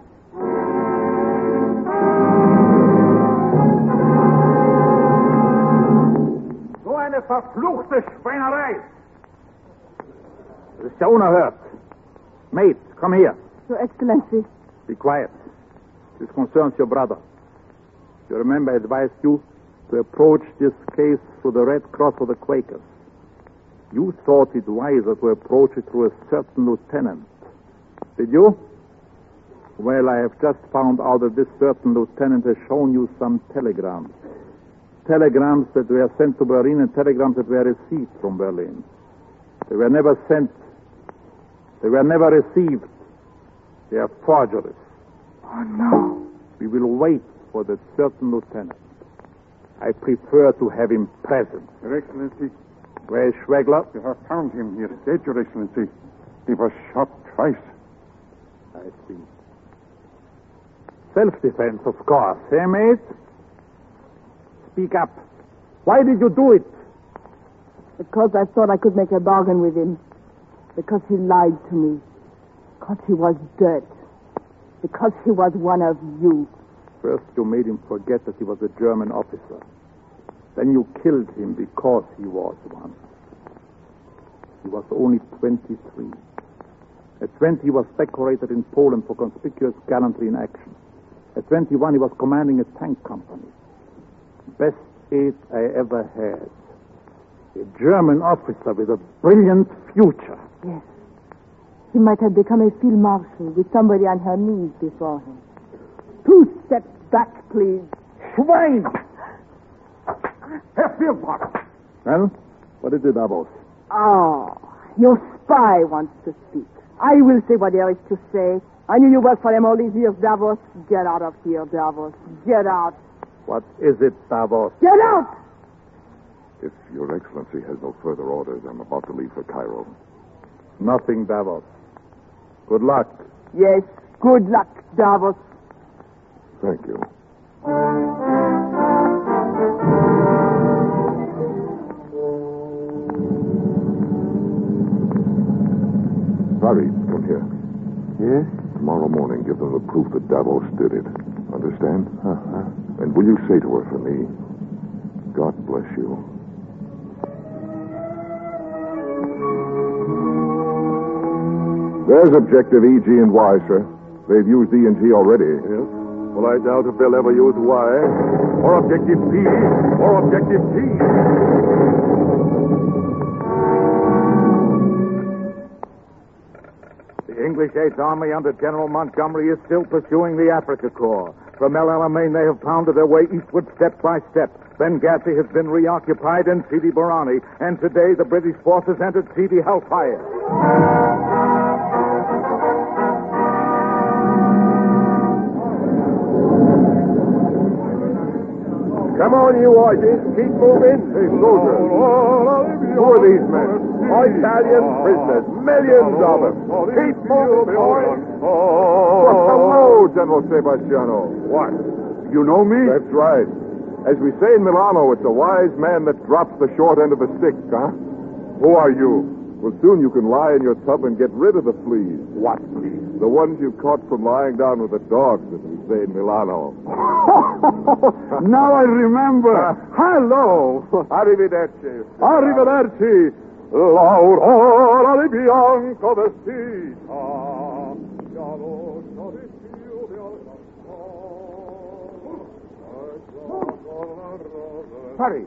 So eine verfluchte Schweinerei. Das ist ja unerhört. Mate, come here. Your Excellency. Be quiet. This concerns your brother. You remember I advised you to approach this case through the Red Cross or the Quakers. You thought it wiser to approach it through a certain lieutenant. Did you? Well, I have just found out that this certain lieutenant has shown you some telegrams. Telegrams that were sent to Berlin and telegrams that were received from Berlin. They were never sent. They were never received. They are forgeries. Oh, no. We will wait for that certain lieutenant. I prefer to have him present. Your Excellency, Where is Schwegler? you have found him. He is dead, Your Excellency. He was shot twice. I see. Self-defense, of course, eh, mate? Speak up. Why did you do it? Because I thought I could make a bargain with him. Because he lied to me. Because he was dirt. Because he was one of you. First, you made him forget that he was a German officer. Then you killed him because he was one. He was only 23. At 20, he was decorated in Poland for conspicuous gallantry in action. At 21, he was commanding a tank company. Best aide I ever had. A German officer with a brilliant future. Yes. He might have become a field marshal with somebody on her knees before him. 2 steps back, please. Schwein! Herr Fieldmark! Well, what is it, Davos? Ah, your spy wants to speak. I will say what there is to say. I knew you worked for them all these years, Davos. Get out of here, Davos. Get out. What is it, Davos? Get out! If Your Excellency has no further orders, I'm about to leave for Cairo. Nothing, Davos. Good luck. Yes, good luck, Davos. Thank you. Farid, come here. Yes? Tomorrow morning, give them the proof that Davos did it. Understand? Uh-huh. And will you say to her for me, God bless you. There's objective E, G, and Y, sir. They've used E and G already. Yes? Well, I doubt if they'll ever use Y. Or objective P. Or objective T. The English Eighth Army under General Montgomery is still pursuing the Africa Corps. From El Alamein, they have pounded their way eastward step by step. Benghazi has been reoccupied and Sidi Barani. And today, the British forces entered Sidi Hellfire. Come on, you horses. Keep moving. Hey, soldiers. Who are these men? Italian prisoners. Millions of them. Keep moving, boys. Hello, General Sebastiano. What? You know me? That's right. As we say in Milano, it's a wise man that drops the short end of the stick, huh? Who are you? Well, soon you can lie in your tub and get rid of the fleas. What, please? The ones you caught from lying down with the dogs, as we say in Milano. Now I remember. Hello. Arrivederci. Arrivederci. L'aurora di bianco vestita. Hurry.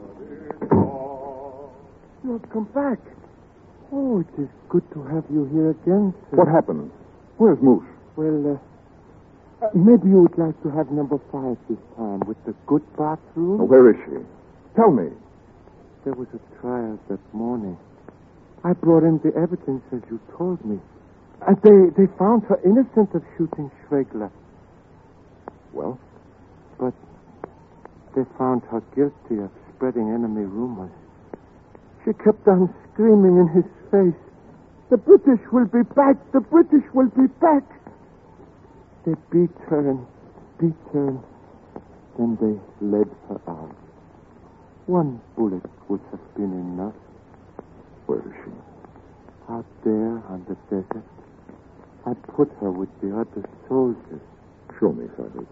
You have come back. Oh, it is good to have you here again, sir. What happened? Where's Moose? Well, maybe you would like to have number 5 this time with the good bathroom. Oh, where is she? Tell me. There was a trial that morning. I brought in the evidence as you told me. And they found her innocent of shooting Schwegler. Well? But they found her guilty of spreading enemy rumors. She kept on screaming in his face, "The British will be back! The British will be back!" They beat her and beat her, and then they led her out. 1 bullet would have been enough. Where is she? Out there on the desert. I put her with the other soldiers. Show me, Sergeant.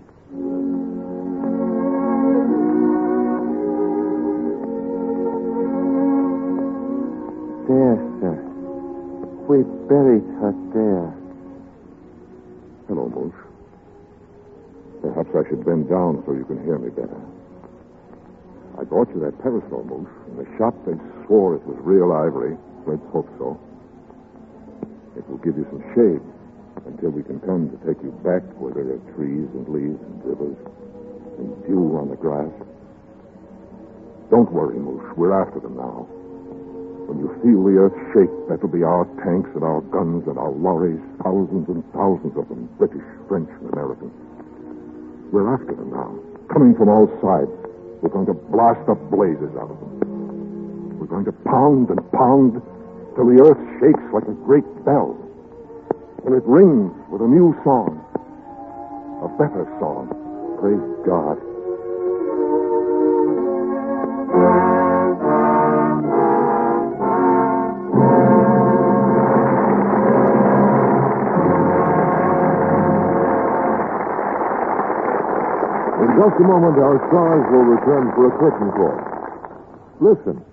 There, sir. We buried her there. Hello, Moose. Perhaps I should bend down so you can hear me better. I brought you that parasol, Moose. And the shop, they swore it was real ivory. Let's hope so. It will give you some shade until we can come to take you back where there are trees and leaves and rivers and dew on the grass. Don't worry, Moose. We're after them now. When you feel the earth shake, that'll be our tanks and our guns and our lorries, thousands and thousands of them, British, French, and American. We're after them now, coming from all sides. We're going to blast the blazes out of them. We're going to pound and pound till the earth shakes like a great bell. Till it rings with a new song. A better song. Praise God. In just a moment, our stars will return for a curtain call. Listen.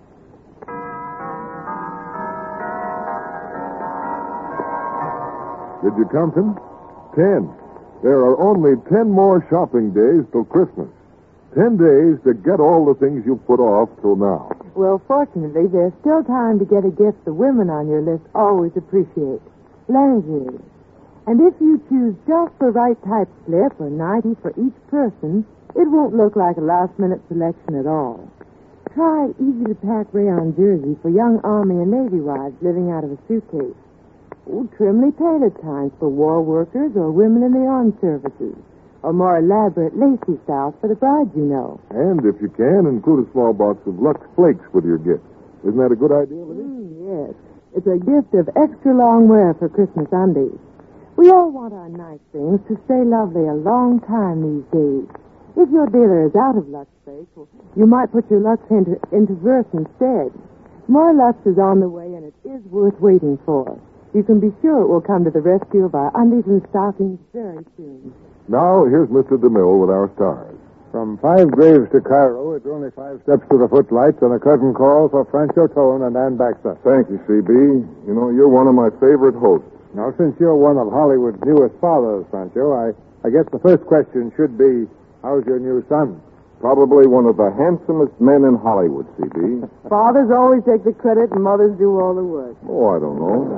Did you count them? 10. There are only 10 more shopping days till Christmas. 10 days to get all the things you put off till now. Well, fortunately, there's still time to get a gift the women on your list always appreciate. Lingerie. And if you choose just the right type slip or nightie for each person, it won't look like a last-minute selection at all. Try easy-to-pack rayon jersey for young Army and Navy wives living out of a suitcase. Trimly tailored kinds for war workers or women in the armed services. Or more elaborate lacy styles for the brides you know. And if you can, include a small box of Lux Flakes with your gift. Isn't that a good idea, Liddy? Yes. It's a gift of extra long wear for Christmas Sundays. We all want our nice things to stay lovely a long time these days. If your dealer is out of Lux Flakes, you might put your Lux into verse instead. More Lux is on the way, and it is worth waiting for. You can be sure it will come to the rescue of our undies and stockings very soon. Now, here's Mr. DeMille with our stars. From 5 Graves to Cairo, it's only 5 steps to the footlights and a curtain call for Francho Tone and Ann Baxter. Thank you, CB. You know, you're one of my favorite hosts. Now, since you're one of Hollywood's newest fathers, Francho, I guess the first question should be, how's your new son? Probably one of the handsomest men in Hollywood, CB. Fathers always take the credit and mothers do all the work. Oh, I don't know.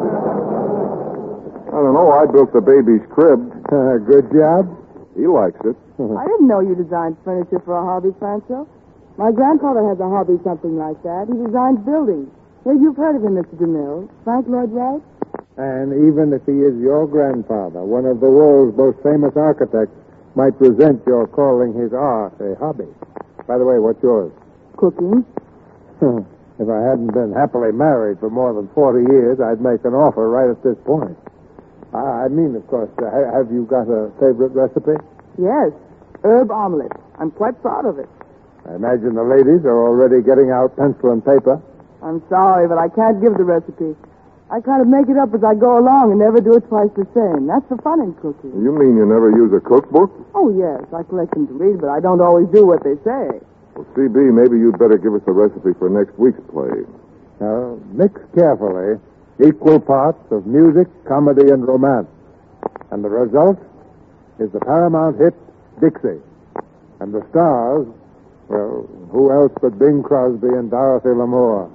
I built the baby's crib. Good job. He likes it. I didn't know you designed furniture for a hobby, Franco. My grandfather has a hobby something like that. He designs buildings. Well, you've heard of him, Mr. DeMille. Frank Lloyd Wright? And even if he is your grandfather, one of the world's most famous architects might resent your calling his art a hobby. By the way, what's yours? Cooking. If I hadn't been happily married for more than 40 years, I'd make an offer right at this point. I mean, of course, have you got a favorite recipe? Yes, herb omelet. I'm quite proud of it. I imagine the ladies are already getting out pencil and paper. I'm sorry, but I can't give the recipe. I kind of make it up as I go along and never do it twice the same. That's the fun in cooking. You mean you never use a cookbook? Oh, yes. I collect them to read, but I don't always do what they say. Well, CB, maybe you'd better give us a recipe for next week's play. Now, mix carefully equal parts of music, comedy, and romance. And the result is the Paramount hit, Dixie. And the stars, well, who else but Bing Crosby and Dorothy Lamour?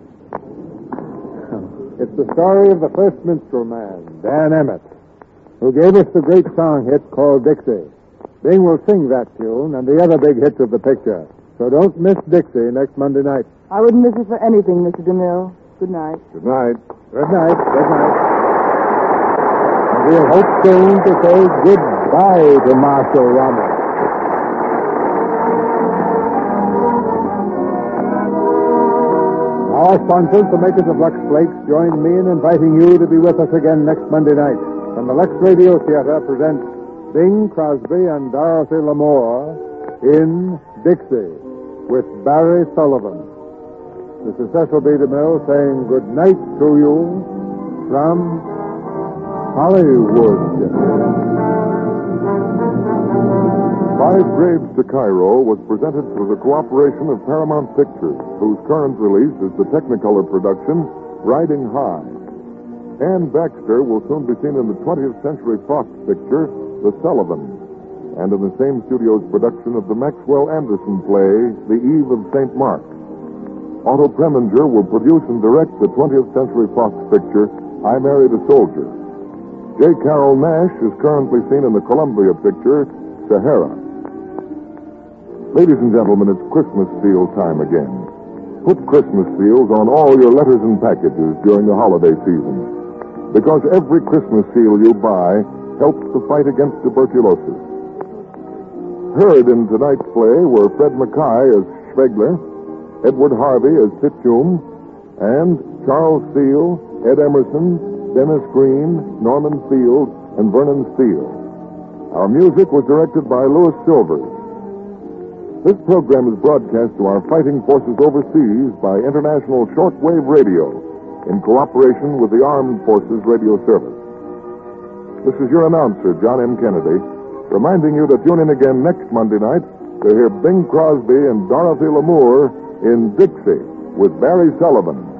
It's the story of the first minstrel man, Dan Emmett, who gave us the great song hit called Dixie. Bing will sing that tune and the other big hits of the picture. So don't miss Dixie next Monday night. I wouldn't miss it for anything, Mr. DeMille. Good night. Good night. Good night. Good night. And we'll hope soon to say goodbye to Marshal Rommel. Our sponsors, the makers of Lux Flakes, join me in inviting you to be with us again next Monday night when the Lux Radio Theater presents Bing Crosby and Dorothy Lamour in Dixie with Barry Sullivan. This is Cecil B. DeMille saying good night to you from Hollywood. 5 Graves to Cairo was presented through the cooperation of Paramount Pictures, whose current release is the Technicolor production, Riding High. Ann Baxter will soon be seen in the 20th Century Fox picture, The Sullivans, and in the same studio's production of the Maxwell Anderson play, The Eve of St. Mark. Otto Preminger will produce and direct the 20th Century Fox picture, I Married a Soldier. J. Carroll Nash is currently seen in the Columbia picture, Sahara. Ladies and gentlemen, it's Christmas seal time again. Put Christmas seals on all your letters and packages during the holiday season, because every Christmas seal you buy helps the fight against tuberculosis. Heard in tonight's play were Fred Mackay as Schwegler, Edward Harvey as Titchum, and Charles Steele, Ed Emerson, Dennis Green, Norman Field, and Vernon Steele. Our music was directed by Louis Silvers. This program is broadcast to our fighting forces overseas by International Shortwave Radio in cooperation with the Armed Forces Radio Service. This is your announcer, John M. Kennedy, reminding you to tune in again next Monday night to hear Bing Crosby and Dorothy Lamour in Dixie with Barry Sullivan.